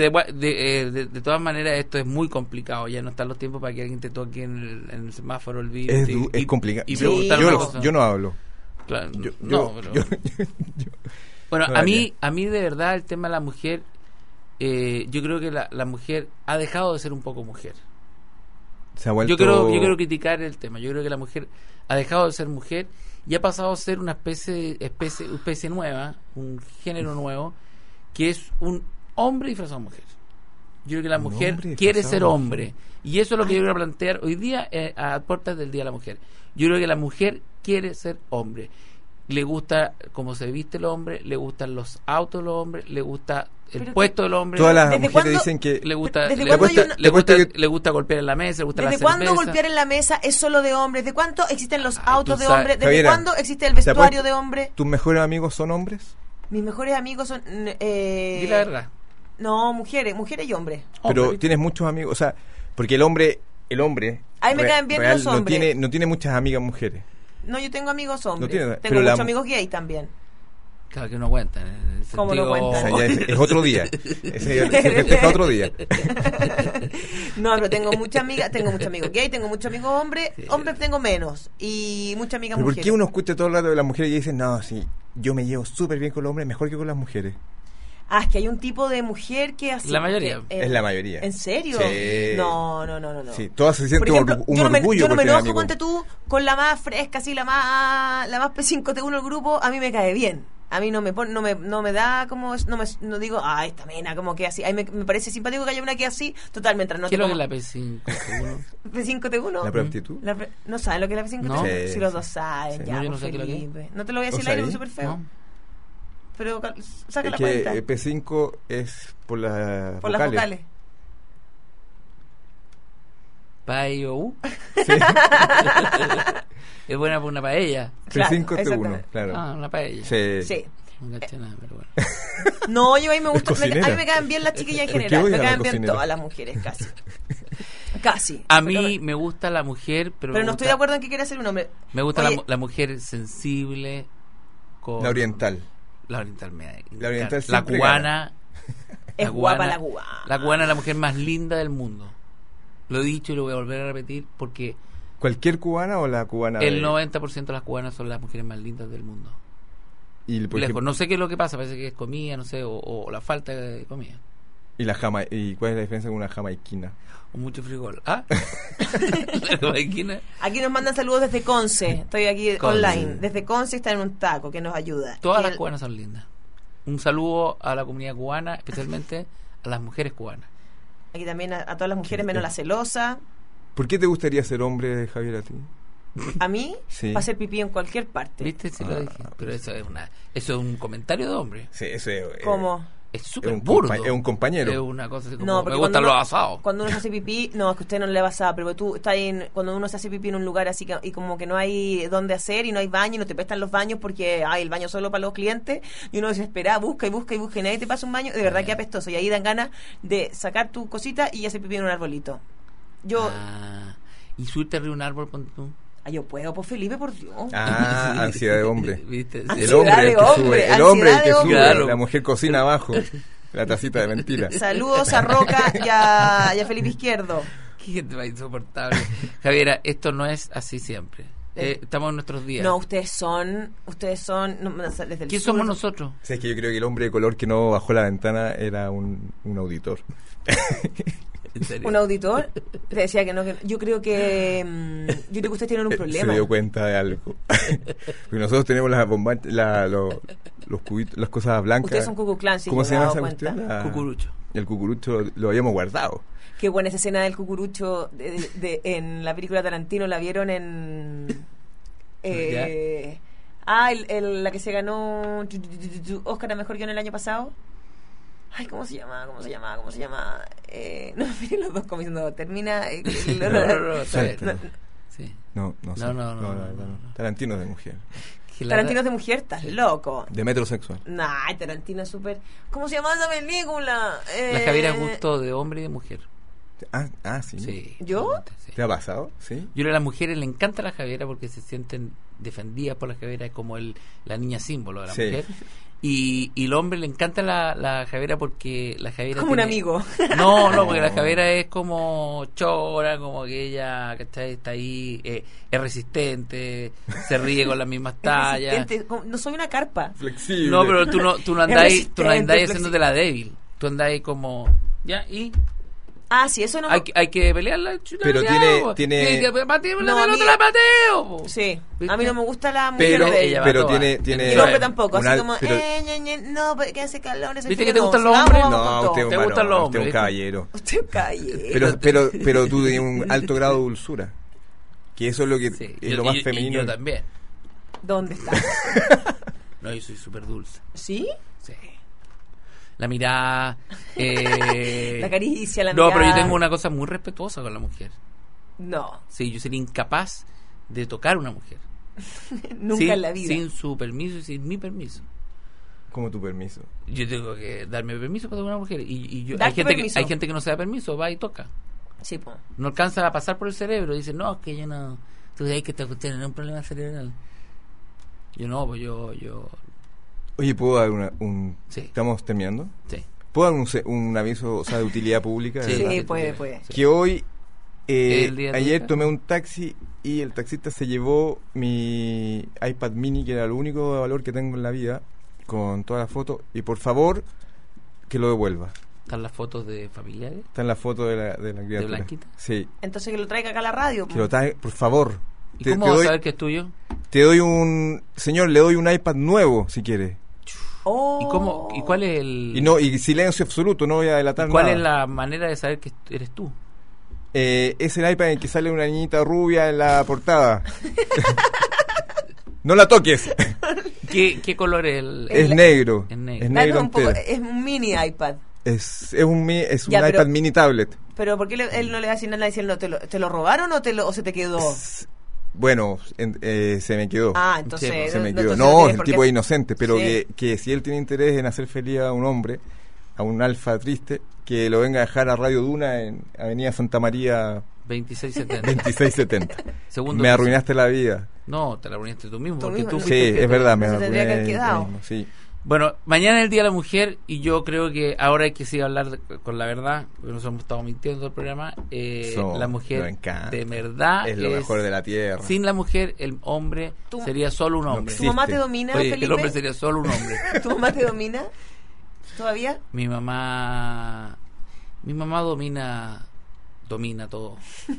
de todas maneras esto es muy complicado. Ya no están los tiempos para que alguien te toque en el semáforo el vidrio Es complicado. y Sí. preguntar yo, una no, cosa. yo no hablo. Claro, Yo- no, yo- pero... yo- Bueno, No, a mí de verdad el tema de la mujer, yo creo que la mujer ha dejado de ser un poco mujer. se ha vuelto... Yo quiero criticar el tema. Yo creo que la mujer ha dejado de ser mujer y ha pasado a ser una especie nueva, un género nuevo, que es un hombre disfrazado de mujer. Yo creo que la Un mujer hombre quiere disfrazado ser de hombre. Y eso es lo que yo quiero plantear hoy día a puertas del Día de la Mujer. Yo creo que la mujer quiere ser hombre. Le gusta cómo se viste el hombre, le gustan los autos del hombre, le gusta el Pero puesto del hombre. Todas las ¿Desde mujeres cuándo- dicen que... Le gusta, ¿Desde le cuándo gusta, hay una- le gusta, Te apuesto que- le gusta golpear en la mesa, le gusta ¿Desde la cuándo cerveza. golpear en la mesa es solo de hombres? ¿Desde cuánto existen los autos tú de sabes- hombres? ¿Desde Javiera, cuándo existe el te apuesto- vestuario de hombre? ¿Tus mejores amigos son hombres? Mis mejores amigos son... Di la verdad. No, mujeres y hombres. Pero Hombre. tienes muchos amigos, o sea, porque el hombre A mí me caen bien los hombres. no tiene muchas amigas mujeres. No, yo tengo amigos hombres. No tiene- tengo pero muchos la- amigos gay también. Claro que no cuentan. En el ¿Cómo no sentido- O cuentan? sea, ya es otro día. Es otro día. No, pero tengo muchas amigas gay, tengo muchos amigos hombres, hombres tengo menos y muchas amigas ¿Pero por mujeres. qué uno escucha todo el rato de las mujeres y dicen, no, sí, yo me llevo súper bien con los hombres, mejor que con las mujeres? Ah, es que hay un tipo de mujer que así. La mayoría. que, Es la mayoría. ¿En serio? Sí. No. Sí, todas se Por sienten ejemplo, un yo no me orgullo por tener enojo, amigos. ponte tú, con la más fresca, así, la más P5T1 del grupo, a mí me cae bien. A mí no me da como, no digo, esta mena, como que así. A mí me parece simpático que haya una que así, total, mientras no ¿Qué te es lo que como- es la P5? P5T1. ¿La preaptitud? ¿No saben lo que es la P5T1? No. Sí, Si los sí. dos saben, Sí. ya, No, yo no pues, sé qué es lo que es. Felipe. No te lo voy a decir ¿No al aire, es sabí? súper feo. ¿No? Pero saca Es la que cuenta. P5 es por las Por las vocales. Paello. Es buena por una paella. Claro, P5 T1, exactamente. claro. Ah, una paella. Sí. Sí. No caché nada, pero bueno. No, yo a mí me gusta, Es cocinera. a mí me caen bien las chiquillas en ¿Por qué general, me odian a la caen bien cocinera? todas las mujeres, casi. Casi. A mí me gusta la mujer, pero, Pero me no gusta, estoy de acuerdo en que quiera ser un hombre. Me gusta Oye, la mujer sensible. Con La oriental. La oriental me encanta. La oriental La siempre cubana. Es guapa la cubana. La cubana es la mujer más linda del mundo. Lo he dicho y lo voy a volver a repetir porque ¿Cualquier cubana o la cubana? el 90% de las cubanas son las mujeres más lindas del mundo. Y, por Lejos. ejemplo, No sé qué es lo que pasa, parece que es comida, no sé, o la falta de comida. ¿Y cuál es la diferencia con una jamaiquina? O mucho frijol. ¿Ah? La jamaiquina. Aquí nos mandan saludos desde Conce. Estoy aquí Conce. online. Desde Conce está en un taco que nos ayuda. Todas Que las el- cubanas son lindas. Un saludo a la comunidad cubana, especialmente a las mujeres cubanas. Aquí también a todas las mujeres, menos la celosa. ¿Por qué te gustaría ser hombre, Javier, a ti? A mí, Sí. para hacer pipí en cualquier parte. ¿Viste? Sí lo dije. Pero eso es un comentario de hombre. Sí, eso es... ¿Cómo? Es es súper un burdo. es un compañero. Es una cosa así como, No, me porque gustan cuando los uno- asados. Cuando uno se hace pipí, no, es que a usted no le va asado, pero tú estás cuando uno se hace pipí en un lugar así y como que no hay dónde hacer y no hay baño y no te prestan los baños porque hay el baño solo para los clientes y uno desespera, busca y nadie te pasa un baño, de verdad que apestoso y ahí dan ganas de sacar tu cosita y hacer pipí en un arbolito. Yo, Y subirte arriba de un árbol, ponte tú. yo puedo, pues Felipe, por Dios. Ansiedad de hombre. ¿Viste? Ansiedad El hombre de el que hombre, sube. El hombre el ansiedad que de sube. hombre. Claro. La mujer cocina abajo. La tacita de mentira. Saludos a Roca y a Felipe Izquierdo. Qué gente más insoportable. Javiera, esto no es así siempre. Estamos en nuestros días. No, ustedes son no, desde el ¿Quién sur. somos nosotros? O sea, es que yo creo que el hombre de color que no bajó la ventana era un auditor. En serio. Un auditor te decía que no, yo creo que ustedes tienen un problema. Se dio cuenta de algo. Porque nosotros tenemos las bombas, los cubitos, las cosas blancas. Ustedes son Ku Klux Klan, sí, ¿Cómo yo se me he llama dado esa cuenta. cuestión? Cucurucho. El cucurucho lo habíamos guardado. Qué buena esa escena del cucurucho en la película Tarantino, la vieron en la que se ganó Oscar a mejor guión el año pasado. Ay, ¿cómo se llama? No, miren los dos como diciendo, termina. No, está bien. Suéltalo. Sí. No sé. No. La verdad no. Tarantino es de mujer. Que la- Tarantino es de mujer, estás loco. De metrosexual. Nah, Tarantino es súper. ¿Cómo se llama esa película? La Javiera es gusto de hombre y de mujer. Sí. Sí. ¿Yo? totalmente, sí. ¿Te ha pasado? Sí. Yo creo que a las mujeres le encanta la Javiera porque se sienten defendidas por la Javiera, es como la niña símbolo de la Sí. mujer. Y el hombre le encanta la Javiera porque la Javiera Como un tiene- amigo. No, porque la Javiera es como chora, como que ella ¿cachai? Está ahí, es resistente, se ríe con las mismas tallas. Resistente, no soy una carpa. Flexible. No, pero tú no Es andáis, tú no resistente, andáis haciéndote la débil. Tú andáis como ya y Ah, sí, eso no. hay que pelearla. Pero tiene- Pateo, No, la a mí- pelota la pateo. Po. Sí, ¿Viste? a mí no me gusta la mujer Pero, débil. ella va pero toda. tiene Y el hombre tampoco, un así al- como, pero- no, porque hace calor. ese ¿Viste frío, que te no, gustan los vamos, hombres? vamos No, con usted es todo. un ¿Te varón, gustan los usted es hombres, un viste? caballero. Usted calle. Pero tú tienes un alto grado de dulzura. Que eso es lo que Sí, es yo- lo más y femenino. yo también. ¿Dónde está? No, yo soy súper dulce. ¿Sí? Sí. La mirada. La caricia, la No, mirada. pero yo tengo una cosa muy respetuosa con la mujer. No, Sí, yo sería incapaz de tocar a una mujer. nunca Sin- en la vida. Sin su permiso y sin mi permiso. Como tu permiso. Yo tengo que darme permiso para tocar a una mujer. Y yo, Darte permiso. hay gente que no se da permiso, va y toca. Sí, po. No alcanza a pasar por el cerebro. Dice, no, es que yo no. Tú sabes que tienen un problema cerebral. Yo no, pues yo. Oye, ¿puedo dar Sí. ¿Estamos terminando? Sí. ¿Puedo dar un aviso, o sea, de utilidad pública? Sí, Sí, sí, puede. sí. Que hoy, ¿El día de ayer tu hija? tomé un taxi y el taxista se llevó mi iPad mini, que era lo único de valor que tengo en la vida, con todas las fotos, y por favor, que lo devuelva. Están las fotos de familiares. Está en la foto de la criatura. Blanquita? Sí. Entonces que lo traiga acá a la radio. Que lo traiga, por favor. ¿Y Te- cómo te vas a doy- saber que es tuyo? Te doy señor, le doy un iPad nuevo, si quiere. Oh. ¿Y cómo? ¿Y cuál es el? Y silencio absoluto, no voy a delatar ¿Cuál nada. es la manera de saber que eres tú? Es el iPad en el que sale una niñita rubia en la portada. No la toques. ¿Qué color es el? Es negro. Es negro. Es Danos negro un poco, entero. es un mini iPad. Es un Ya, pero- iPad mini tablet. Pero ¿por qué él no le va a decir nada diciendo te lo robaron o se te quedó? Bueno, se me quedó. Ah, entonces Sí, se me no, quedó. entonces No, tienes el por tipo qué- es inocente, pero Sí. que si él tiene interés en hacer feliz a un hombre, a un alfa triste, que lo venga a dejar a Radio Duna en Avenida Santa María 2670. 2670. Segundo Me piso. arruinaste la vida. No, te la arruinaste tú mismo. Tú porque mismo, tú ¿no? Sí, fuiste el que es te- verdad, me No se tendría que haber arruiné quedado. yo mismo, sí. Bueno, mañana es el Día de la Mujer y yo creo que ahora hay que sí hablar con la verdad, porque nos hemos estado mintiendo el programa. Eso La me mujer encanta. de verdad Es lo mejor de la tierra. Sin la mujer, el hombre Tú- sería solo un No hombre. ¿Tu mamá te existe. domina, Oye, Felipe? el hombre sería solo un hombre. ¿Tu mamá te domina? ¿Todavía? Mi mamá domina todo.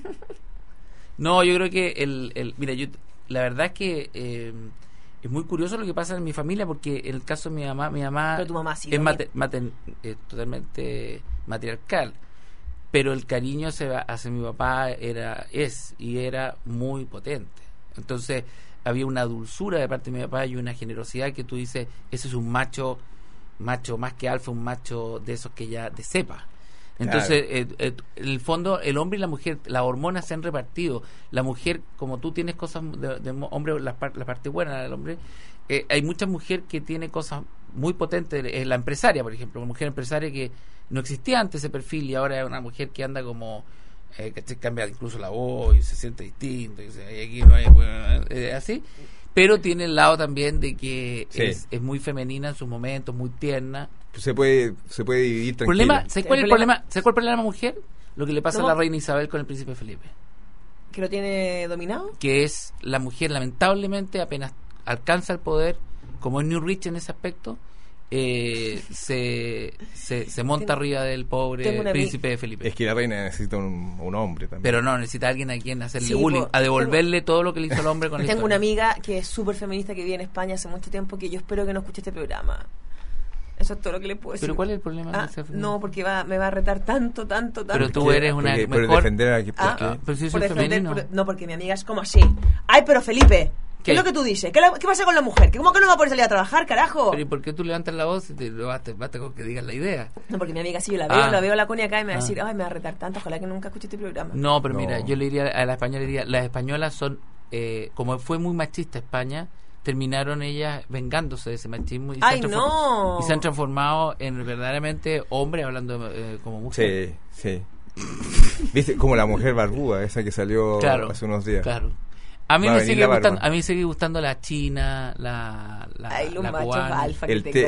No, yo creo que mira, la verdad es que es muy curioso lo que pasa en mi familia, porque en el caso de mi mamá Pero tu mamá sí es domina. totalmente matriarcal. pero el cariño hacia mi papá era muy potente. Entonces había una dulzura de parte de mi papá y una generosidad que tú dices, ese es un macho más que alfa, un macho de esos que ya de cepa. Entonces, en el fondo, el hombre y la mujer, las hormonas se han repartido. La mujer, como tú tienes cosas de hombre, la parte buena del hombre, hay mucha mujer que tiene cosas muy potentes. La empresaria, por ejemplo, una mujer empresaria que no existía antes ese perfil y ahora es una mujer que anda como que se cambia incluso la voz y se siente distinto y aquí no hay así, pero tiene el lado también de que es muy femenina en sus momentos, muy tierna. Se puede dividir tranquila. ¿Sabes cuál es el problema? ¿Sabes cuál es el problema a la mujer? Lo que le pasa a la reina Isabel con el príncipe Felipe. ¿Que lo tiene dominado? Que es la mujer, lamentablemente, apenas alcanza el poder, como es New Rich en ese aspecto, se monta arriba del pobre príncipe Felipe. Es que la reina necesita un hombre también. Pero no, necesita a alguien a quien hacerle bullying, a devolverle todo lo que le hizo el hombre con la Tengo historia. una amiga que es súper feminista, que vive en España hace mucho tiempo, que yo espero que no escuche este programa. Eso es todo lo que le puedo decir. ¿Pero cuál es el problema? No, porque me va a retar tanto. Pero tú eres una mejor... Por defender a... pero si soy femenino. No, porque mi amiga es como así. Ay, pero Felipe, ¿qué es lo que tú dices? ¿Qué pasa con la mujer? ¿Cómo que no va a poder salir a trabajar, carajo? Pero ¿y por qué tú levantas la voz y te basta con que digas la idea? No, porque mi amiga sí, yo la veo la Connie acá y me va a decir, ay, me va a retar tanto, ojalá que nunca escuche este programa. No, pero mira, yo le diría a la española, las españolas son, como fue muy machista España, terminaron ellas vengándose de ese machismo y se han transformado en verdaderamente hombres hablando como mujer. Sí. ¿Viste? Como la mujer barbuda, esa que salió hace unos días. Claro. A mí me sigue gustando la china, la cubana. Alfa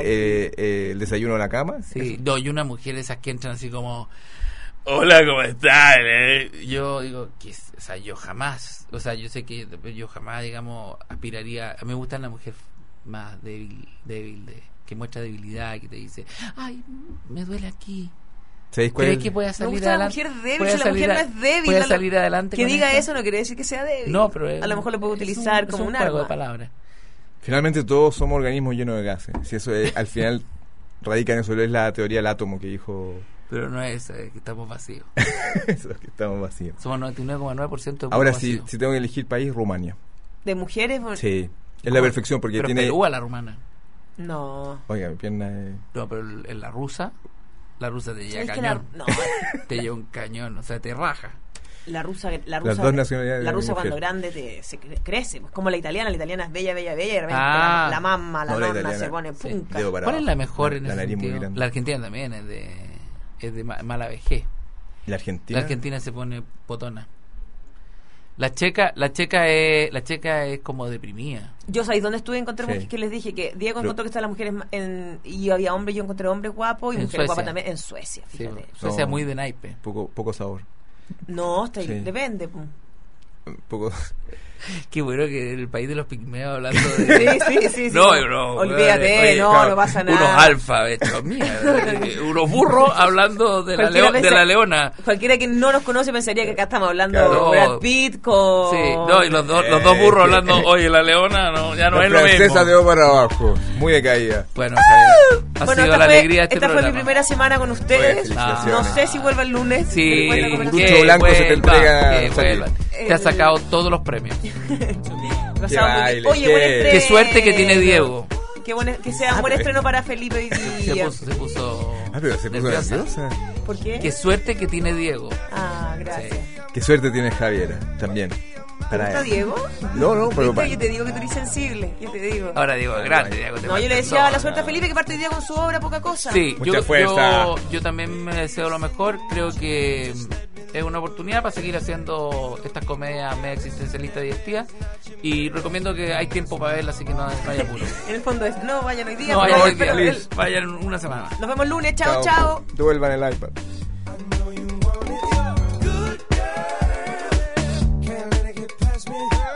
el desayuno en la cama. Sí, no, y una mujer esas que entran así como, hola, ¿cómo estás? Yo digo, yo jamás, yo sé que yo jamás, digamos, aspiraría, a mí me gusta la mujer más débil, que muestra debilidad, que te dice, ay, me duele aquí. ¿Crees que pueda salir adelante? La mujer débil, si la mujer no es débil. ¿Puede salir adelante? Que diga eso no quiere decir que sea débil. No, pero a lo mejor lo puede utilizar como un juego arma. de palabras. Finalmente todos somos organismos llenos de gases. Si eso es, al final radica en eso, es la teoría del átomo que dijo... Pero no es que estamos vacíos. Eso es que estamos vacíos. Somos 99,9% de ahora, vacío. si tengo que elegir país, Rumania. ¿De mujeres? Sí, es la perfección porque pero tiene... Perú a la rumana. No. Oiga, mi pierna es... No, pero en la rusa te lleva cañón. Te lleva un cañón, o sea, te raja. La rusa las dos nacionalidades. La rusa cuando grande se crece, pues como la italiana es bella y de repente la mamma, la nonna se pone punca. Sí. ¿Cuál es la mejor en ese nariz sentido? La Argentina también es de mala vejez. ¿La Argentina? La Argentina se pone potona. La checa es como deprimida. Yo sabéis dónde estuve, encontré mujeres que les dije que Diego encontró que estaban las mujeres y había hombres, yo encontré hombres guapos y mujeres guapas también en Suecia, fíjate. Sí, Suecia muy de naipe. Poco sabor. No, depende. Poco. Qué bueno que en el país de los pigmeos hablando de... Sí. No, olvídate, no pasa nada. Unos alfabetos, unos burros hablando de la leona. Cualquiera que no nos conoce pensaría que acá estamos hablando de Brad Pitt con... Sí, no, y los dos burros hablando, oye, la leona ya no es lo mismo. La princesa de para abajo, muy decaída. Bueno, ha sido la alegría de este programa. Esta fue mi primera semana con ustedes. No sé si vuelve el lunes. Sí, el ducho blanco se te entrega. Te ha sacado todos los premios. Oye, qué suerte que tiene Diego. Que sea un buen estreno para Felipe hoy día. Se puso nerviosa. ¿Por qué? Qué suerte que tiene Diego. Gracias. Sí. Qué suerte tiene Javiera también. ¿Te gusta Diego? No, pero... Yo te digo que tú eres sensible, yo te digo. Ahora Diego es grande, Diego. No, yo le decía la suerte a Felipe que parte hoy día con su obra, poca cosa. Sí, mucha fuerza. Yo también me deseo lo mejor. Creo que es una oportunidad para seguir haciendo estas comedias media existencialistas divertidas. Y recomiendo que hay tiempo para verla, así que no haya apuro. En el fondo es, no vayan hoy día. No vayan hoy día, vayan una semana. Nos vemos lunes, chao. Devuelvan el iPad. Can't let it get past me.